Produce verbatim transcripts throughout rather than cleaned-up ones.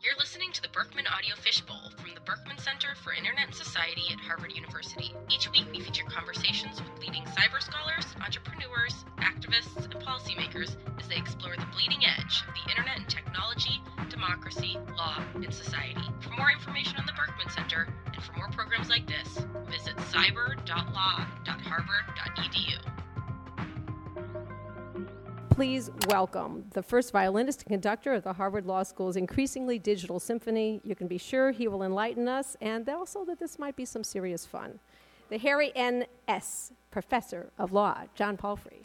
You're listening to the Berkman Audio Fishbowl from the Berkman Center for Internet and Society at Harvard University. Each week we feature conversations with leading cyber scholars, entrepreneurs, activists, and policymakers as they explore the bleeding edge of the internet and technology, democracy, law, and society. For more information on the Berkman Center and for more programs like this, visit cyber dot law dot harvard dot e d u. Please welcome the first violinist and conductor of the Harvard Law School's increasingly digital symphony. You can be sure he will enlighten us, and also that this might be some serious fun. The Harry N. S. Professor of Law, John Palfrey.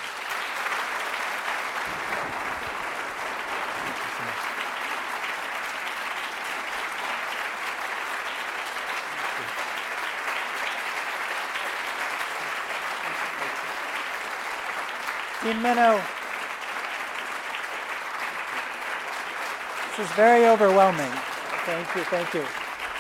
Dean Minow. This is very overwhelming. Thank you, thank you.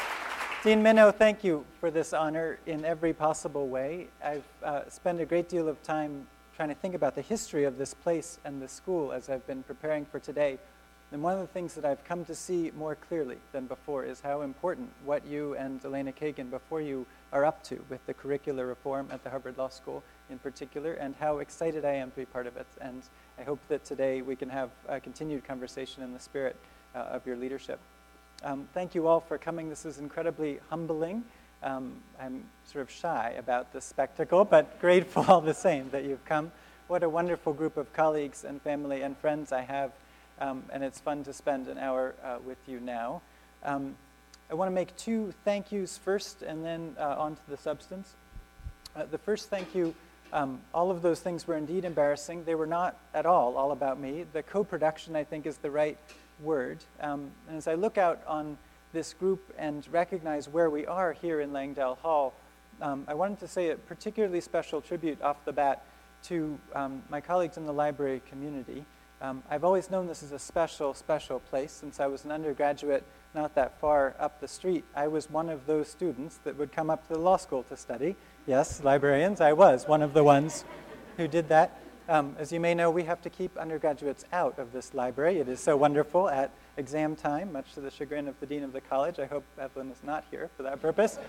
Dean Minow, thank you for this honor in every possible way. I've uh, spent a great deal of time trying to think about the history of this place and this school as I've been preparing for today. And one of the things that I've come to see more clearly than before is how important what you and Elena Kagan before you are up to with the curricular reform at the Harvard Law School in particular, and how excited I am to be part of it. And I hope that today we can have a continued conversation in the spirit uh, of your leadership. Um, thank you all for coming. This is incredibly humbling. Um, I'm sort of shy about this spectacle, but grateful all the same that you've come. What a wonderful group of colleagues and family and friends I have, um, and it's fun to spend an hour uh, with you now. Um, I want to make two thank yous first, and then uh, on to the substance. Uh, the first thank you, um, all of those things were indeed embarrassing. They were not at all all about me. The co-production, I think, is the right word. Um, and as I look out on this group and recognize where we are here in Langdale Hall, um, I wanted to say a particularly special tribute off the bat to um, my colleagues in the library community. Um, I've always known this is a special, special place. Since I was an undergraduate not that far up the street, I was one of those students that would come up to the law school to study. Yes, librarians, I was one of the ones who did that. Um, as you may know, we have to keep undergraduates out of this library. It is so wonderful at exam time, much to the chagrin of the dean of the college. I hope Evelyn is not here for that purpose.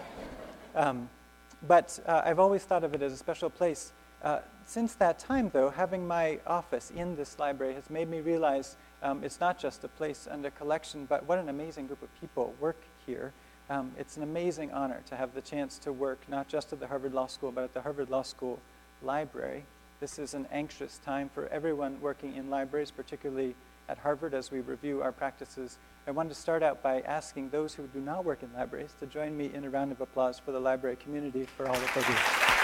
Um, but uh, I've always thought of it as a special place. Uh, since that time, though, having my office in this library has made me realize um, it's not just a place and a collection, but what an amazing group of people work here. Um, it's an amazing honor to have the chance to work not just at the Harvard Law School, but at the Harvard Law School Library. This is an anxious time for everyone working in libraries, particularly at Harvard as we review our practices. I wanted to start out by asking those who do not work in libraries to join me in a round of applause for the library community for all that they do.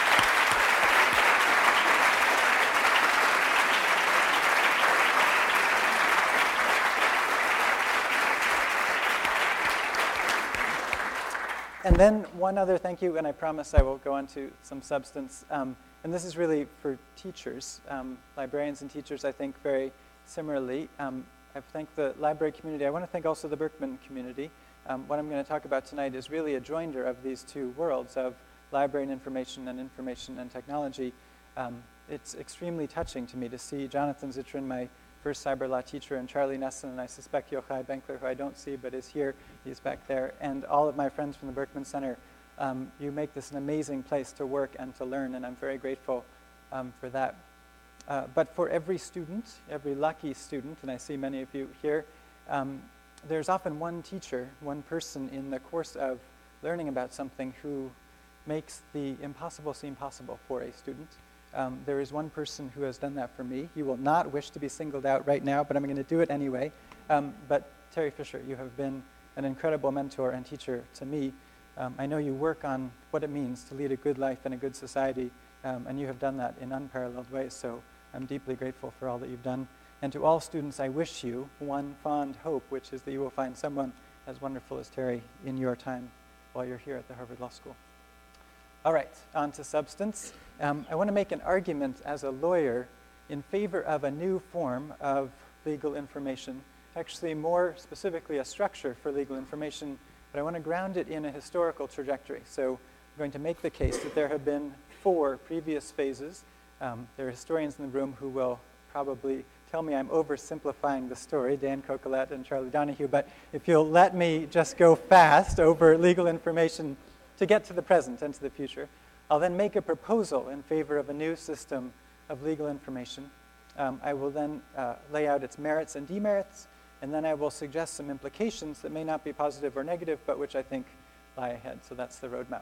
And then one other thank you, and I promise I will go on to some substance. Um, and this is really for teachers, um, librarians and teachers, I think, very similarly. Um, I've thanked the library community. I want to thank also the Berkman community. Um, what I'm going to talk about tonight is really a joinder of these two worlds of library and information and information and technology. Um, it's extremely touching to me to see Jonathan Zittrain, my first cyber law teacher, and Charlie Nesson, and I suspect Yochai Benkler, who I don't see but is here, he's back there, and all of my friends from the Berkman Center. Um, you make this an amazing place to work and to learn, and I'm very grateful um, for that. Uh, but for every student, every lucky student, and I see many of you here, um, there's often one teacher, one person in the course of learning about something who makes the impossible seem possible for a student. Um, there is one person who has done that for me. You will not wish to be singled out right now, but I'm going to do it anyway. Um, but Terry Fisher, you have been an incredible mentor and teacher to me. Um, I know you work on what it means to lead a good life in a good society, um, and you have done that in unparalleled ways, so I'm deeply grateful for all that you've done. And to all students, I wish you one fond hope, which is that you will find someone as wonderful as Terry in your time while you're here at the Harvard Law School. All right, on to substance. Um, I want to make an argument as a lawyer in favor of a new form of legal information, actually more specifically a structure for legal information, but I want to ground it in a historical trajectory. So I'm going to make the case that there have been four previous phases. Um, there are historians in the room who will probably tell me I'm oversimplifying the story, Dan Cocolette and Charlie Donahue, but if you'll let me just go fast over legal information to get to the present and to the future, I'll then make a proposal in favor of a new system of legal information. Um, I will then uh, lay out its merits and demerits, and then I will suggest some implications that may not be positive or negative, but which I think lie ahead. So that's the roadmap.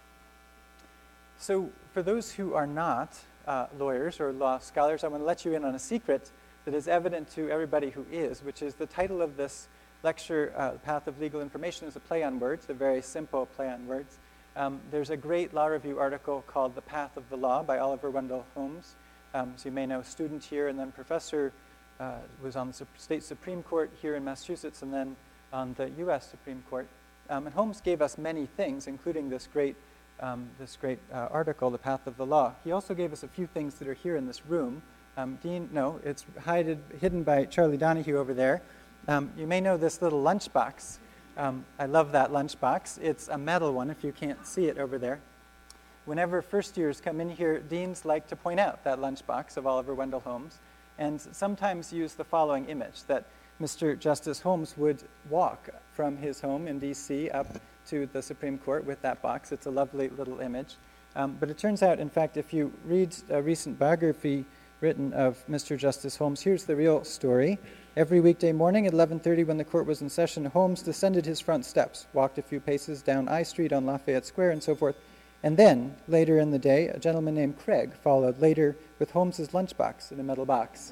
So for those who are not uh, lawyers or law scholars, I want to let you in on a secret that is evident to everybody who is, which is the title of this lecture, uh, The Path of Legal Information, is a play on words, a very simple play on words. Um, there's a great law review article called The Path of the Law by Oliver Wendell Holmes. Um, as you may know, student here and then professor, uh, was on the Sup- state Supreme Court here in Massachusetts and then on the U S Supreme Court. Um, and Holmes gave us many things, including this great, um, this great uh, article, The Path of the Law. He also gave us a few things that are here in this room. Um, Dean, no, it's hided, hidden by Charlie Donahue over there. Um, you may know this little lunchbox. Um, I love that lunchbox. It's a metal one, if you can't see it over there. Whenever first years come in here, deans like to point out that lunchbox of Oliver Wendell Holmes and sometimes use the following image, that Mister Justice Holmes would walk from his home in D C up to the Supreme Court with that box. It's a lovely little image. Um, but it turns out, in fact, if you read a recent biography written of Mister Justice Holmes, here's the real story. Every weekday morning at eleven thirty, when the court was in session, Holmes descended his front steps, walked a few paces down I Street on Lafayette Square, and so forth. And then, later in the day, a gentleman named Craig followed later with Holmes's lunchbox in a metal box.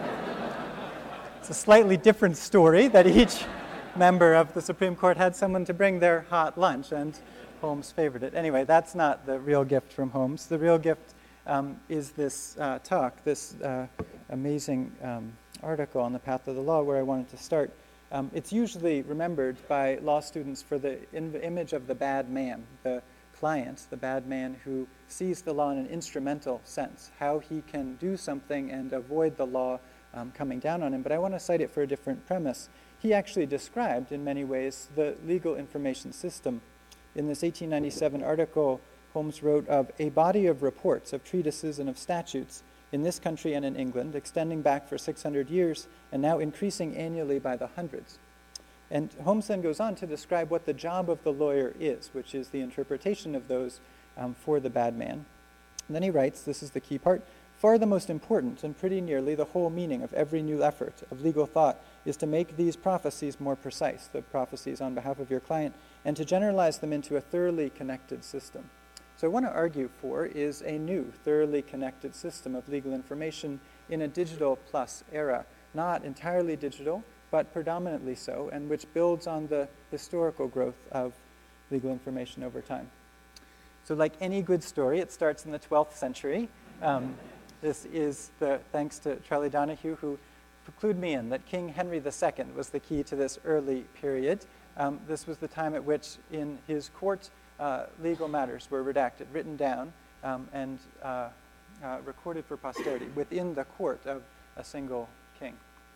It's a slightly different story that each member of the Supreme Court had someone to bring their hot lunch, and Holmes favored it. Anyway, that's not the real gift from Holmes. The real gift um, is this uh, talk, this uh, amazing um, article on the Path of the Law, where I wanted to start. Um, it's usually remembered by law students for the in- image of the bad man, the client, the bad man who sees the law in an instrumental sense, how he can do something and avoid the law um, coming down on him. But I want to cite it for a different premise. He actually described, in many ways, the legal information system. In this eighteen ninety-seven article, Holmes wrote of a body of reports, of treatises, and of statutes in this country and in England, extending back for six hundred years and now increasing annually by the hundreds. And Holmes then goes on to describe what the job of the lawyer is, which is the interpretation of those um, for the bad man. And then he writes, this is the key part, far the most important and pretty nearly the whole meaning of every new effort of legal thought is to make these prophecies more precise, the prophecies on behalf of your client, and to generalize them into a thoroughly connected system. So what I want to argue for is a new, thoroughly connected system of legal information in a digital plus era, not entirely digital, but predominantly so, and which builds on the historical growth of legal information over time. So like any good story, it starts in the twelfth century. Um, this is the thanks to Charlie Donahue, who clued me in that King Henry the Second was the key to this early period. Um, this was the time at which in his court uh, legal matters were redacted, written down, um, and uh, uh, recorded for posterity within the court of a single king.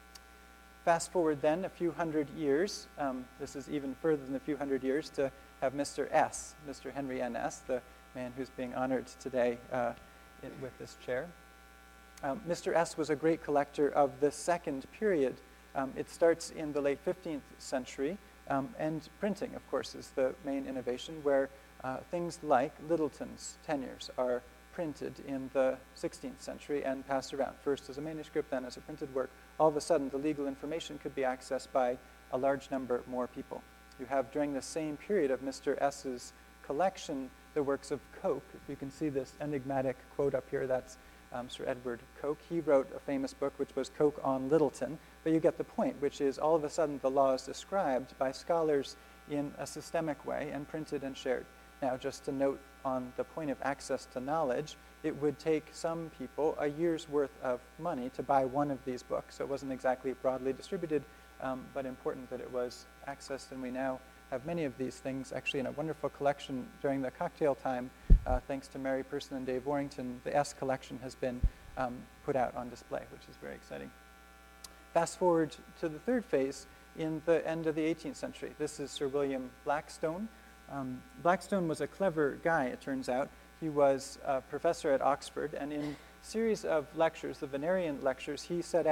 Fast forward then a few hundred years, um, this is even further than a few hundred years, to have Mister S, Mister Henry N S, the man who's being honored today uh, in, with this chair. Um, Mister S was a great collector of the second period. Um, it starts in the late fifteenth century, um, and printing, of course, is the main innovation, where uh, things like Littleton's tenures are printed in the sixteenth century and passed around, first as a manuscript, then as a printed work. All of a sudden, the legal information could be accessed by a large number more people. You have, during the same period of Mister S's collection, the works of Coke. If you can see this enigmatic quote up here, that's um, Sir Edward Coke. He wrote a famous book, which was Coke on Littleton. But you get the point, which is all of a sudden the law is described by scholars in a systemic way and printed and shared. Now, just to note on the point of access to knowledge, it would take some people a year's worth of money to buy one of these books. So it wasn't exactly broadly distributed, um, but important that it was accessed. And we now have many of these things actually in a wonderful collection during the cocktail time. Uh, thanks to Mary Person and Dave Warrington, the S collection has been um, put out on display, which is very exciting. Fast forward to the third phase in the end of the eighteenth century. This is Sir William Blackstone. Um, Blackstone was a clever guy, it turns out. He was a professor at Oxford, and in a series of lectures, the Venerian lectures, he set out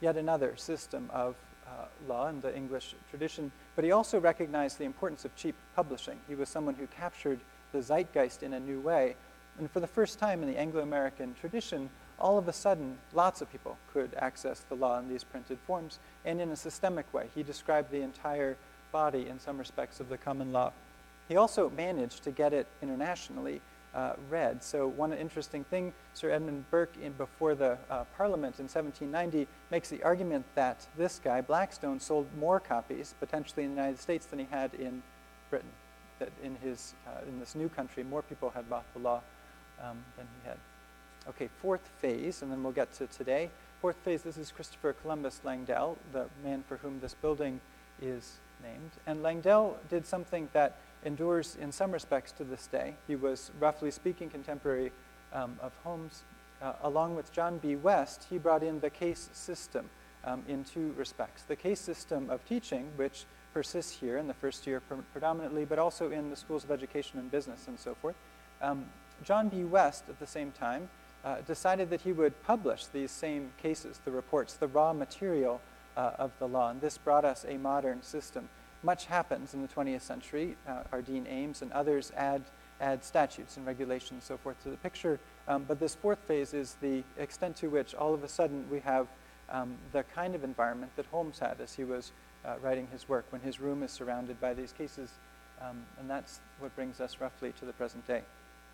yet another system of uh, law in the English tradition, but he also recognized the importance of cheap publishing. He was someone who captured the zeitgeist in a new way, and for the first time in the Anglo-American tradition, all of a sudden, lots of people could access the law in these printed forms, and in a systemic way. He described the entire body, in some respects, of the common law. He also managed to get it internationally uh, read. So one interesting thing, Sir Edmund Burke, in, before the uh, Parliament in seventeen ninety, makes the argument that this guy, Blackstone, sold more copies, potentially in the United States, than he had in Britain. That in, his, uh, in this new country, more people had bought the law um, than he had. Okay, fourth phase, and then we'll get to today. Fourth phase, this is Christopher Columbus Langdell, the man for whom this building is named. And Langdell did something that endures in some respects to this day. He was, roughly speaking, contemporary um, of Holmes. Uh, along with John B. West, he brought in the case system um, in two respects. The case system of teaching, which persists here in the first year pre predominantly, but also in the schools of education and business and so forth. Um, John B. West, at the same time, Uh, decided that he would publish these same cases, the reports, the raw material uh, of the law. And this brought us a modern system. Much happens in the twentieth century. Uh, our Dean Ames and others add, add statutes and regulations and so forth to the picture. Um, but this fourth phase is the extent to which all of a sudden we have um, the kind of environment that Holmes had as he was uh, writing his work, when his room is surrounded by these cases. Um, and that's what brings us roughly to the present day.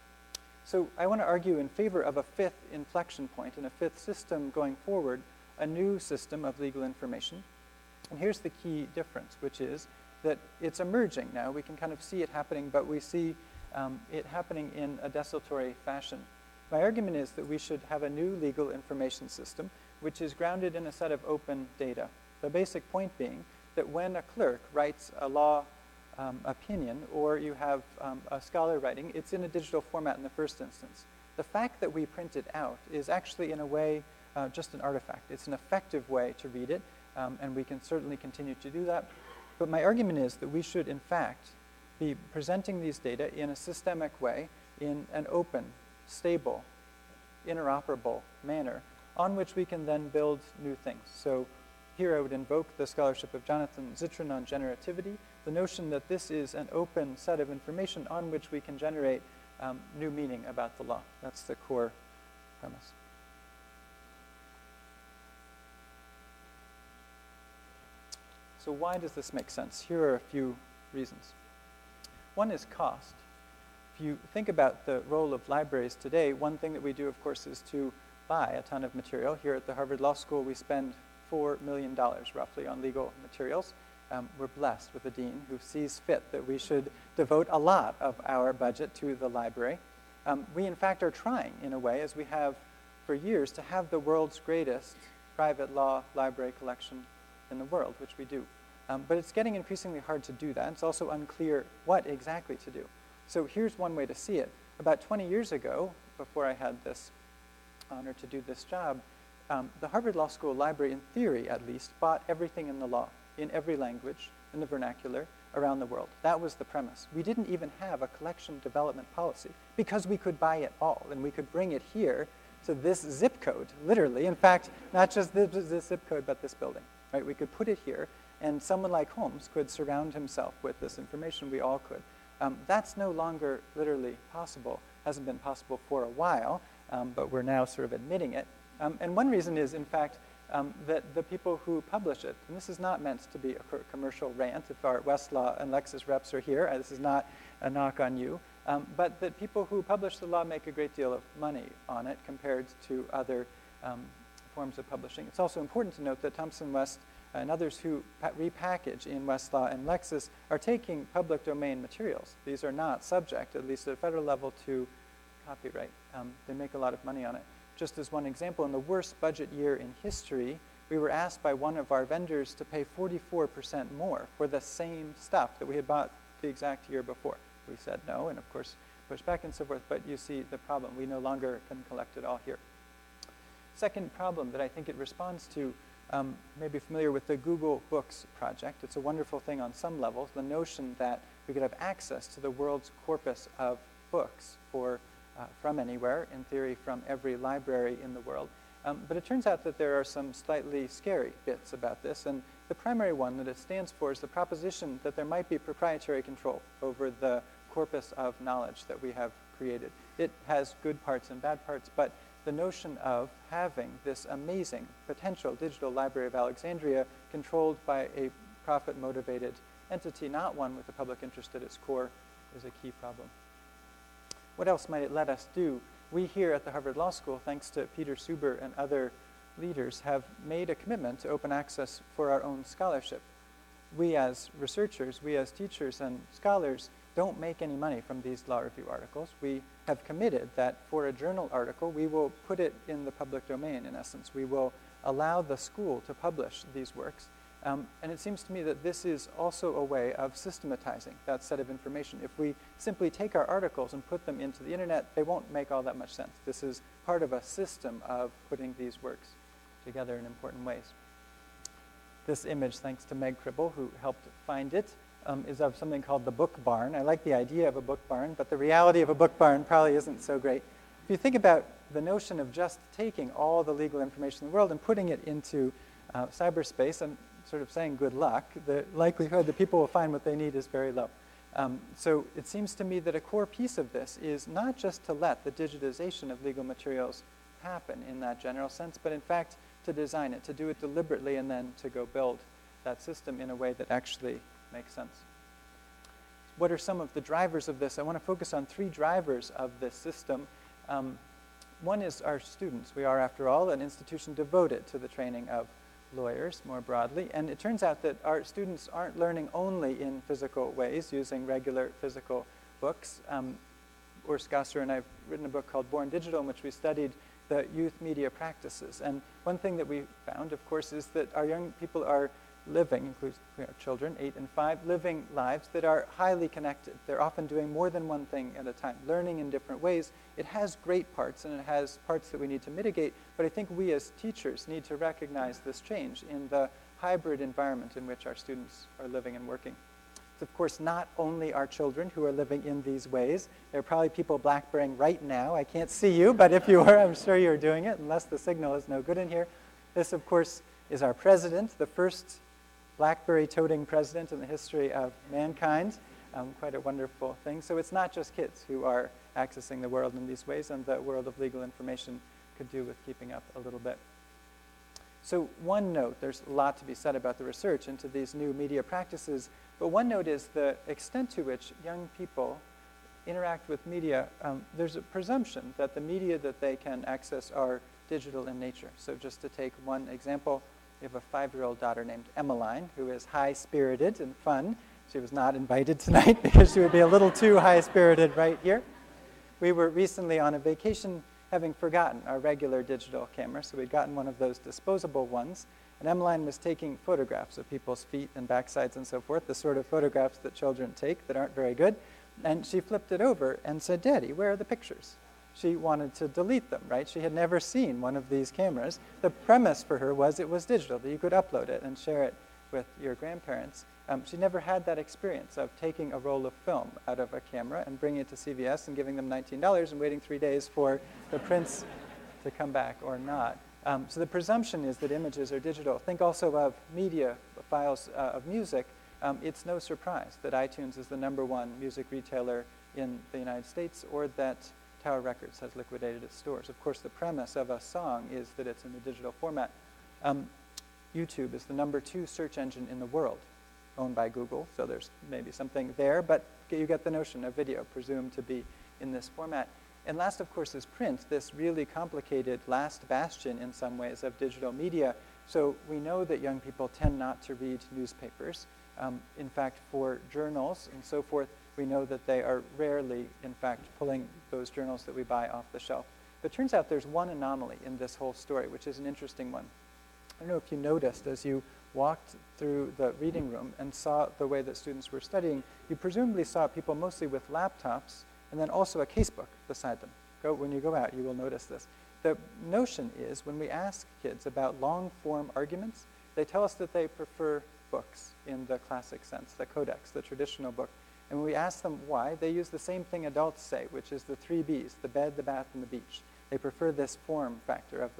So I want to argue in favor of a fifth inflection point and a fifth system going forward, a new system of legal information. And here's the key difference, which is that it's emerging now. We can kind of see it happening, but we see um, it happening in a desultory fashion. My argument is that we should have a new legal information system, which is grounded in a set of open data. The basic point being that when a clerk writes a law Um, opinion, or you have um, a scholar writing, it's in a digital format in the first instance. The fact that we print it out is actually, in a way, uh, just an artifact. It's an effective way to read it, um, and we can certainly continue to do that. But my argument is that we should, in fact, be presenting these data in a systemic way, in an open, stable, interoperable manner, on which we can then build new things. So here I would invoke the scholarship of Jonathan Zittrain on generativity, the notion that this is an open set of information on which we can generate um, new meaning about the law. That's the core premise. So why does this make sense? Here are a few reasons. One is cost. If you think about the role of libraries today, one thing that we do, of course, is to buy a ton of material. Here at the Harvard Law School, we spend four million dollars roughly on legal materials. Um, we're blessed with a dean who sees fit that we should devote a lot of our budget to the library. Um, we, in fact, are trying, in a way, as we have for years, to have the world's greatest private law library collection in the world, which we do. Um, but it's getting increasingly hard to do that. It's also unclear what exactly to do. So here's one way to see it. About twenty years ago, before I had this honor to do this job, um, the Harvard Law School library, in theory at least, bought everything in the law, in every language, in the vernacular, around the world. That was the premise. We didn't even have a collection development policy because we could buy it all, and we could bring it here to this zip code, literally. In fact, not just this, this zip code, but this building, right? We could put it here, and someone like Holmes could surround himself with this information. We all could. Um, that's no longer literally possible. Hasn't been possible for a while, um, but we're now sort of admitting it. Um, and one reason is, in fact, um, that the people who publish it, and this is not meant to be a co commercial rant, if our Westlaw and Lexis reps are here, uh, this is not a knock on you, um, but that people who publish the law make a great deal of money on it compared to other um, forms of publishing. It's also important to note that Thomson West and others who repackage in Westlaw and Lexis are taking public domain materials. These are not subject, at least at a federal level, to copyright. Um, they make a lot of money on it. Just as one example, in the worst budget year in history, we were asked by one of our vendors to pay forty-four percent more for the same stuff that we had bought the exact year before. We said no, and of course pushed back and so forth, but you see the problem. We no longer can collect it all here. Second problem that I think it responds to, um, may be familiar with the Google Books project. It's a wonderful thing on some levels, the notion that we could have access to the world's corpus of books for Uh, from anywhere, in theory from every library in the world. Um, but it turns out that there are some slightly scary bits about this, and the primary one that it stands for is the proposition that there might be proprietary control over the corpus of knowledge that we have created. It has good parts and bad parts, but the notion of having this amazing potential digital Library of Alexandria controlled by a profit-motivated entity, not one with the public interest at its core, is a key problem. What else might it let us do? We here at the Harvard Law School, thanks to Peter Suber and other leaders, have made a commitment to open access for our own scholarship. We as researchers, we as teachers and scholars don't make any money from these law review articles. We have committed that for a journal article, we will put it in the public domain, in essence. We will allow the school to publish these works. Um, and it seems to me that this is also a way of systematizing that set of information. If we simply take our articles and put them into the internet, they won't make all that much sense. This is part of a system of putting these works together in important ways. This image, thanks to Meg Cribble, who helped find it, um, is of something called the Book Barn. I like the idea of a book barn, but the reality of a book barn probably isn't so great. If you think about the notion of just taking all the legal information in the world and putting it into uh, cyberspace, and sort of saying good luck, the likelihood that people will find what they need is very low. Um, so it seems to me that a core piece of this is not just to let the digitization of legal materials happen in that general sense, but in fact to design it, to do it deliberately, and then to go build that system in a way that actually makes sense. What are some of the drivers of this? I want to focus on three drivers of this system. Um, one is our students. We are, after all, an institution devoted to the training of lawyers more broadly, and it turns out that our students aren't learning only in physical ways using regular physical books. Um, Urs Gasser and I have written a book called Born Digital, in which we studied the youth media practices. And one thing that we found, of course, is that our young people are living, includes our children, eight and five, living lives that are highly connected. They're often doing more than one thing at a time, learning in different ways. It has great parts, and it has parts that we need to mitigate, but I think we as teachers need to recognize this change in the hybrid environment in which our students are living and working. It's, of course, not only our children who are living in these ways. There are probably people BlackBerrying right now. I can't see you, but if you are, I'm sure you're doing it, unless the signal is no good in here. This, of course, is our president, the first BlackBerry-toting president in the history of mankind. Um, quite a wonderful thing. So it's not just kids who are accessing the world in these ways, and the world of legal information could do with keeping up a little bit. So one note, there's a lot to be said about the research into these new media practices, but one note is the extent to which young people interact with media. Um, there's a presumption that the media that they can access are digital in nature. So just to take one example, we have a five-year-old daughter named Emmeline, who is high-spirited and fun. She was not invited tonight because she would be a little too high-spirited right here. We were recently on a vacation having forgotten our regular digital camera, so we'd gotten one of those disposable ones. And Emmeline was taking photographs of people's feet and backsides and so forth, the sort of photographs that children take that aren't very good. And she flipped it over and said, "Daddy, where are the pictures?" She wanted to delete them, right? She had never seen one of these cameras. The premise for her was it was digital, that you could upload it and share it with your grandparents. Um, she never had that experience of taking a roll of film out of a camera and bringing it to C V S and giving them nineteen dollars and waiting three days for the prints to come back or not. Um, so the presumption is that images are digital. Think also of media files uh, of music. Um, it's no surprise that iTunes is the number one music retailer in the United States, or that Tower Records has liquidated its stores. Of course, the premise of a song is that it's in the digital format. Um, YouTube is the number two search engine in the world, owned by Google, so there's maybe something there, but you get the notion of video presumed to be in this format. And last, of course, is print, this really complicated last bastion in some ways of digital media. So we know that young people tend not to read newspapers. Um, in fact, for journals and so forth, we know that they are rarely, in fact, pulling those journals that we buy off the shelf. But it turns out there's one anomaly in this whole story, which is an interesting one. I don't know if you noticed as you walked through the reading room and saw the way that students were studying, you presumably saw people mostly with laptops and then also a casebook beside them. Go, when you go out, you will notice this. The notion is when we ask kids about long-form arguments, they tell us that they prefer books in the classic sense, the codex, the traditional book. And when we ask them why, they use the same thing adults say, which is the three B's, the bed, the bath, and the beach. They prefer this form factor of the book.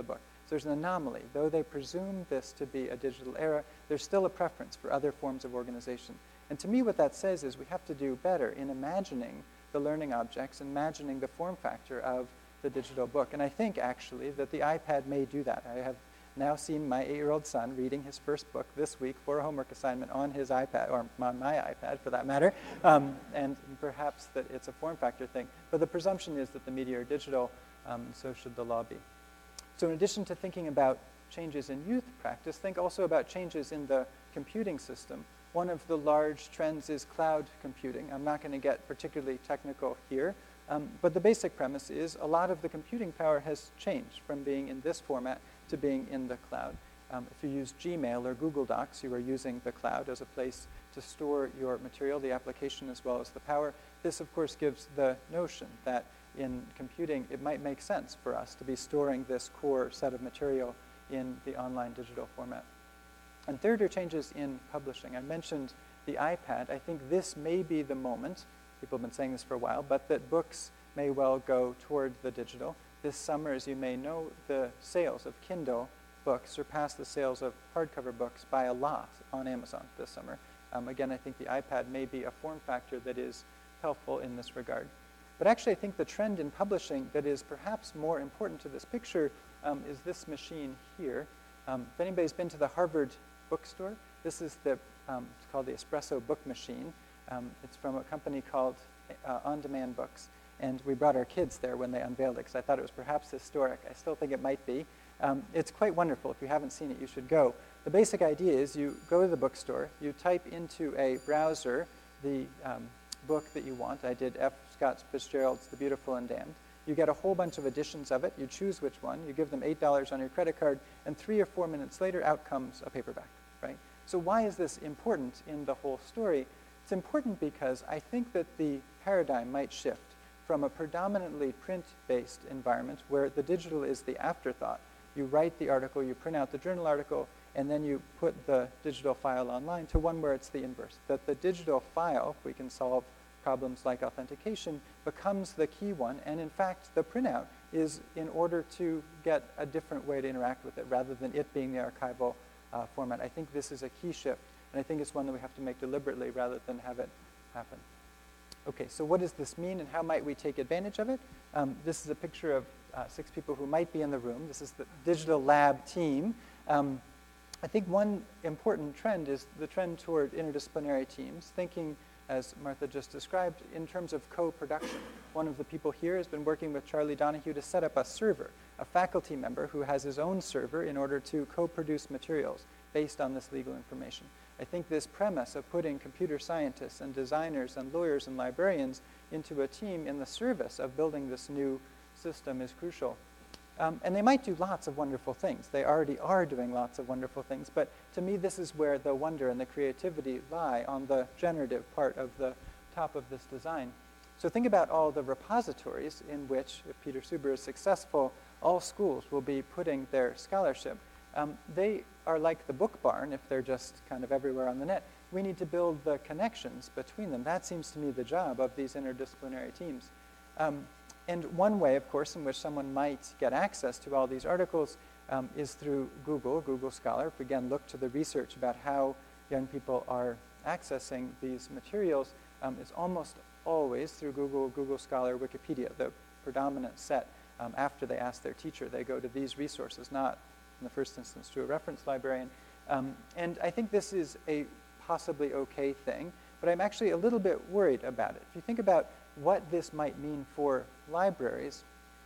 So there's an anomaly. Though they presume this to be a digital era, there's still a preference for other forms of organization. And to me, what that says is we have to do better in imagining the learning objects, imagining the form factor of the digital book. And I think, actually, that the iPad may do that. I have now seen my eight-year-old son reading his first book this week for a homework assignment on his iPad, or on my iPad, for that matter, um, and perhaps that it's a form factor thing. But the presumption is that the media are digital, um, and so should the law be. So in addition to thinking about changes in youth practice, think also about changes in the computing system. One of the large trends is cloud computing. I'm not going to get particularly technical here, um, but the basic premise is a lot of the computing power has changed from being in this format to being in the cloud. Um, if you use Gmail or Google Docs, you are using the cloud as a place to store your material, the application as well as the power. This, of course, gives the notion that in computing, it might make sense for us to be storing this core set of material in the online digital format. And third are changes in publishing. I mentioned the iPad. I think this may be the moment, people have been saying this for a while, but that books may well go toward the digital. This summer, as you may know, the sales of Kindle books surpassed the sales of hardcover books by a lot on Amazon this summer. Um, again, I think the iPad may be a form factor that is helpful in this regard. But actually, I think the trend in publishing that is perhaps more important to this picture um, is this machine here. Um, if anybody's been to the Harvard bookstore, this is the, um, it's called the Espresso Book Machine. Um, it's from a company called uh, On Demand Books. And we brought our kids there when they unveiled it because I thought it was perhaps historic. I still think it might be. Um, it's quite wonderful. If you haven't seen it, you should go. The basic idea is you go to the bookstore, you type into a browser the um, book that you want. I did F. Scott Fitzgerald's The Beautiful and Damned. You get a whole bunch of editions of it. You choose which one. You give them eight dollars on your credit card, and three or four minutes later, out comes a paperback, right? So why is this important in the whole story? It's important because I think that the paradigm might shift from a predominantly print-based environment where the digital is the afterthought. You write the article, you print out the journal article, and then you put the digital file online, to one where it's the inverse, that the digital file, if we can solve problems like authentication, becomes the key one, and in fact, the printout is in order to get a different way to interact with it, rather than it being the archival uh, format. I think this is a key shift, and I think it's one that we have to make deliberately rather than have it happen. Okay, so what does this mean, and how might we take advantage of it? Um, this is a picture of uh, six people who might be in the room. This is the Digital Lab team. Um, I think one important trend is the trend toward interdisciplinary teams, thinking, as Martha just described, in terms of co-production. One of the people here has been working with Charlie Donahue to set up a server, a faculty member who has his own server in order to co-produce materials based on this legal information. I think this premise of putting computer scientists and designers and lawyers and librarians into a team in the service of building this new system is crucial. Um, and they might do lots of wonderful things. They already are doing lots of wonderful things. But to me, this is where the wonder and the creativity lie, on the generative part of the top of this design. So think about all the repositories in which, if Peter Suber is successful, all schools will be putting their scholarship. Um, they are like the book barn if they're just kind of everywhere on the net. We need to build the connections between them. That seems to me the job of these interdisciplinary teams. Um, And one way, of course, in which someone might get access to all these articles um, is through Google, Google Scholar. If we again look to the research about how young people are accessing these materials, um, it's almost always through Google, Google Scholar, Wikipedia, the predominant set. Um, after they ask their teacher, they go to these resources, not in the first instance to a reference librarian. Um, and I think this is a possibly okay thing, but I'm actually a little bit worried about it. If you think about what this might mean for libraries,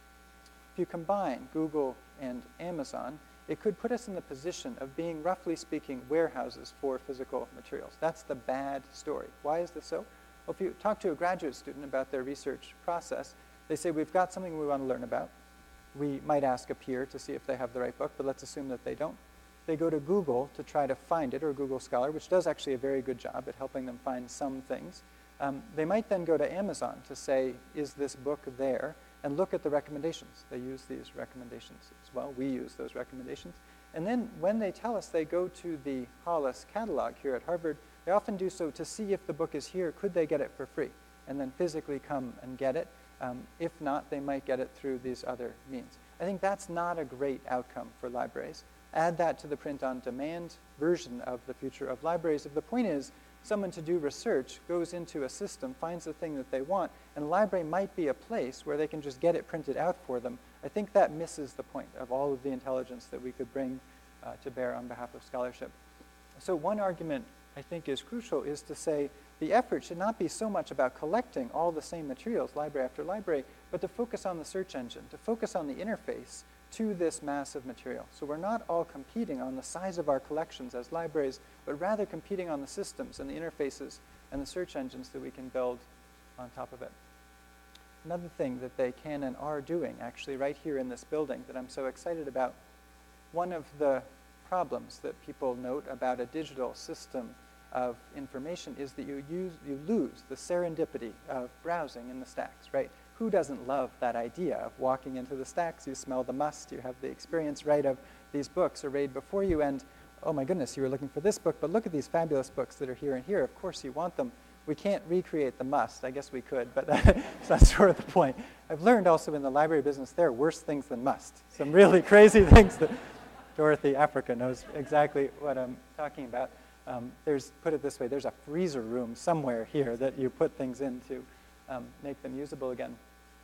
if you combine Google and Amazon, it could put us in the position of being, roughly speaking, warehouses for physical materials. That's the bad story. Why is this so? Well, if you talk to a graduate student about their research process, they say, we've got something we want to learn about. We might ask a peer to see if they have the right book, but let's assume that they don't. They go to Google to try to find it, or Google Scholar, which does actually a very good job at helping them find some things. Um, they might then go to Amazon to say, is this book there? And look at the recommendations. They use these recommendations as well. We use those recommendations. And then when they tell us they go to the Hollis catalog here at Harvard, they often do so to see if the book is here, could they get it for free? And then physically come and get it. Um, if not, they might get it through these other means. I think that's not a great outcome for libraries. Add that to the print-on-demand version of the future of libraries. If the point is someone to do research goes into a system, finds the thing that they want, and a library might be a place where they can just get it printed out for them, I think that misses the point of all of the intelligence that we could bring uh, to bear on behalf of scholarship. So one argument I think is crucial is to say the effort should not be so much about collecting all the same materials, library after library, but to focus on the search engine, to focus on the interface to this massive material. So we're not all competing on the size of our collections as libraries, but rather competing on the systems and the interfaces and the search engines that we can build on top of it. Another thing that they can and are doing, actually, right here in this building that I'm so excited about, one of the problems that people note about a digital system of information is that you, use, you lose the serendipity of browsing in the stacks, right? Who doesn't love that idea of walking into the stacks, you smell the must, you have the experience, right, of these books arrayed before you, and oh my goodness, you were looking for this book, but look at these fabulous books that are here and here. Of course you want them. We can't recreate the must. I guess we could, but that's sort of the point. I've learned also in the library business there are worse things than must. Some really crazy things that Dorothy Africa knows exactly what I'm talking about. Um, there's, put it this way, there's a freezer room somewhere here that you put things in to um, make them usable again.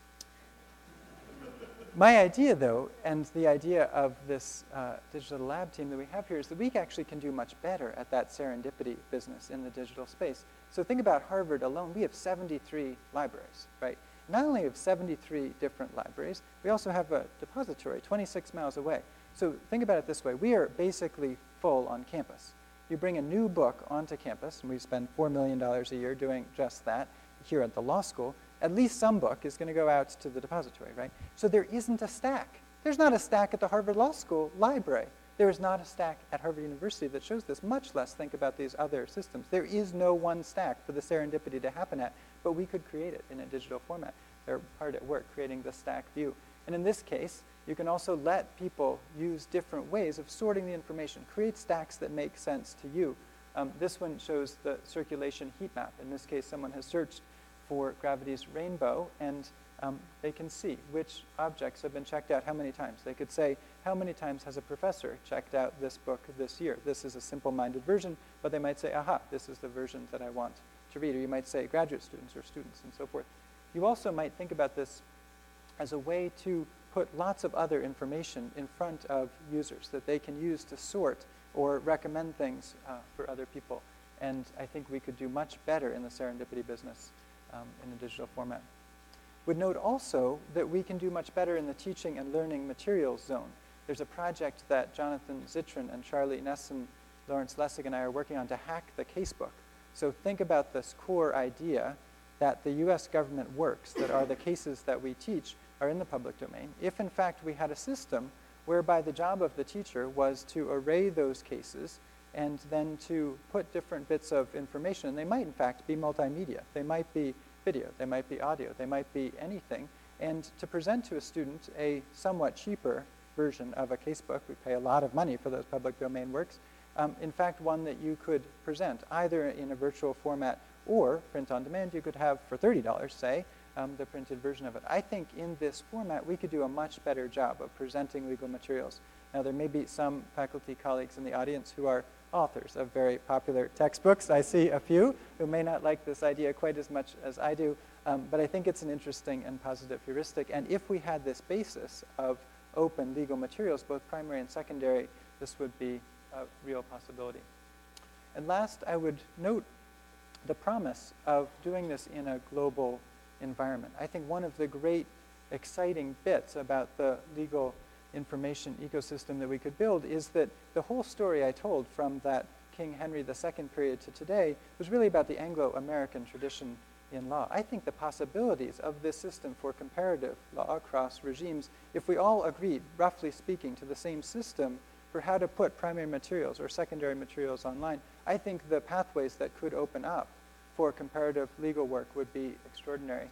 My idea, though, and the idea of this uh, digital lab team that we have here is that we actually can do much better at that serendipity business in the digital space. So think about Harvard alone. We have seventy-three libraries, right? Not only have seventy-three different libraries, we also have a depository twenty-six miles away. So think about it this way. We are basically full on campus. You bring a new book onto campus, and we spend four million dollars a year doing just that here at the law school. At least some book is going to go out to the depository, right? So there isn't a stack. There's not a stack at the Harvard Law School library. There is not a stack at Harvard University that shows this, much less think about these other systems. There is no one stack for the serendipity to happen at, but we could create it in a digital format. They're hard at work creating the stack view. And in this case, you can also let people use different ways of sorting the information, create stacks that make sense to you. Um, this one shows the circulation heat map. In this case, someone has searched for gravity's rainbow, and um, they can see which objects have been checked out how many times. They could say, how many times has a professor checked out this book this year? This is a simple-minded version, but they might say, aha, this is the version that I want to read. Or you might say graduate students or students and so forth. You also might think about this as a way to put lots of other information in front of users that they can use to sort or recommend things uh, for other people. And I think we could do much better in the serendipity business um, in a digital format. Would note also that we can do much better in the teaching and learning materials zone. There's a project that Jonathan Zittrain and Charlie Nessen, Lawrence Lessig, and I are working on to hack the casebook. So think about this core idea that the U S government works, that are the cases that we teach, are in the public domain. If, in fact, we had a system whereby the job of the teacher was to array those cases and then to put different bits of information, and they might, in fact, be multimedia. They might be video, they might be audio, they might be anything, and to present to a student a somewhat cheaper version of a casebook, we pay a lot of money for those public domain works, um, in fact, one that you could present either in a virtual format or print on demand. You could have, for thirty dollars, say, um, the printed version of it. I think in this format, we could do a much better job of presenting legal materials. Now, there may be some faculty colleagues in the audience who are authors of very popular textbooks. I see a few who may not like this idea quite as much as I do, um, but I think it's an interesting and positive heuristic. And if we had this basis of open legal materials, both primary and secondary, this would be a real possibility. And last, I would note the promise of doing this in a global environment. I think one of the great exciting bits about the legal information ecosystem that we could build is that the whole story I told from that King Henry the Second period to today was really about the Anglo-American tradition in law. I think the possibilities of this system for comparative law across regimes, if we all agreed, roughly speaking, to the same system for how to put primary materials or secondary materials online, I think the pathways that could open up for comparative legal work would be extraordinary.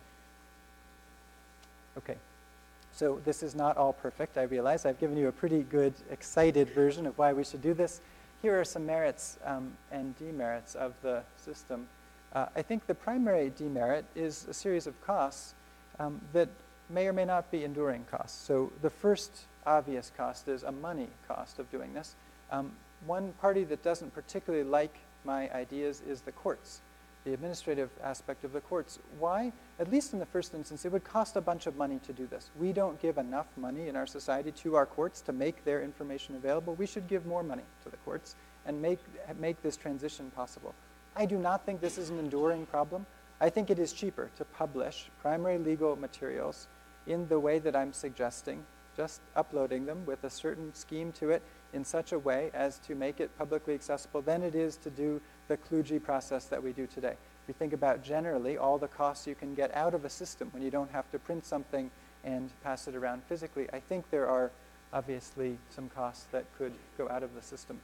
Okay. So this is not all perfect, I realize. I've given you a pretty good, excited version of why we should do this. Here are some merits um, and demerits of the system. Uh, I think the primary demerit is a series of costs um, that may or may not be enduring costs. So the first obvious cost is a money cost of doing this. Um, one party that doesn't particularly like my ideas is the courts, the administrative aspect of the courts. Why? At least in the first instance, it would cost a bunch of money to do this. We don't give enough money in our society to our courts to make their information available. We should give more money to the courts and make, make this transition possible. I do not think this is an enduring problem. I think it is cheaper to publish primary legal materials in the way that I'm suggesting, just uploading them with a certain scheme to it in such a way as to make it publicly accessible than it is to do the kludgy process that we do today. We think about generally all the costs you can get out of a system when you don't have to print something and pass it around physically. I think there are obviously some costs that could go out of the system.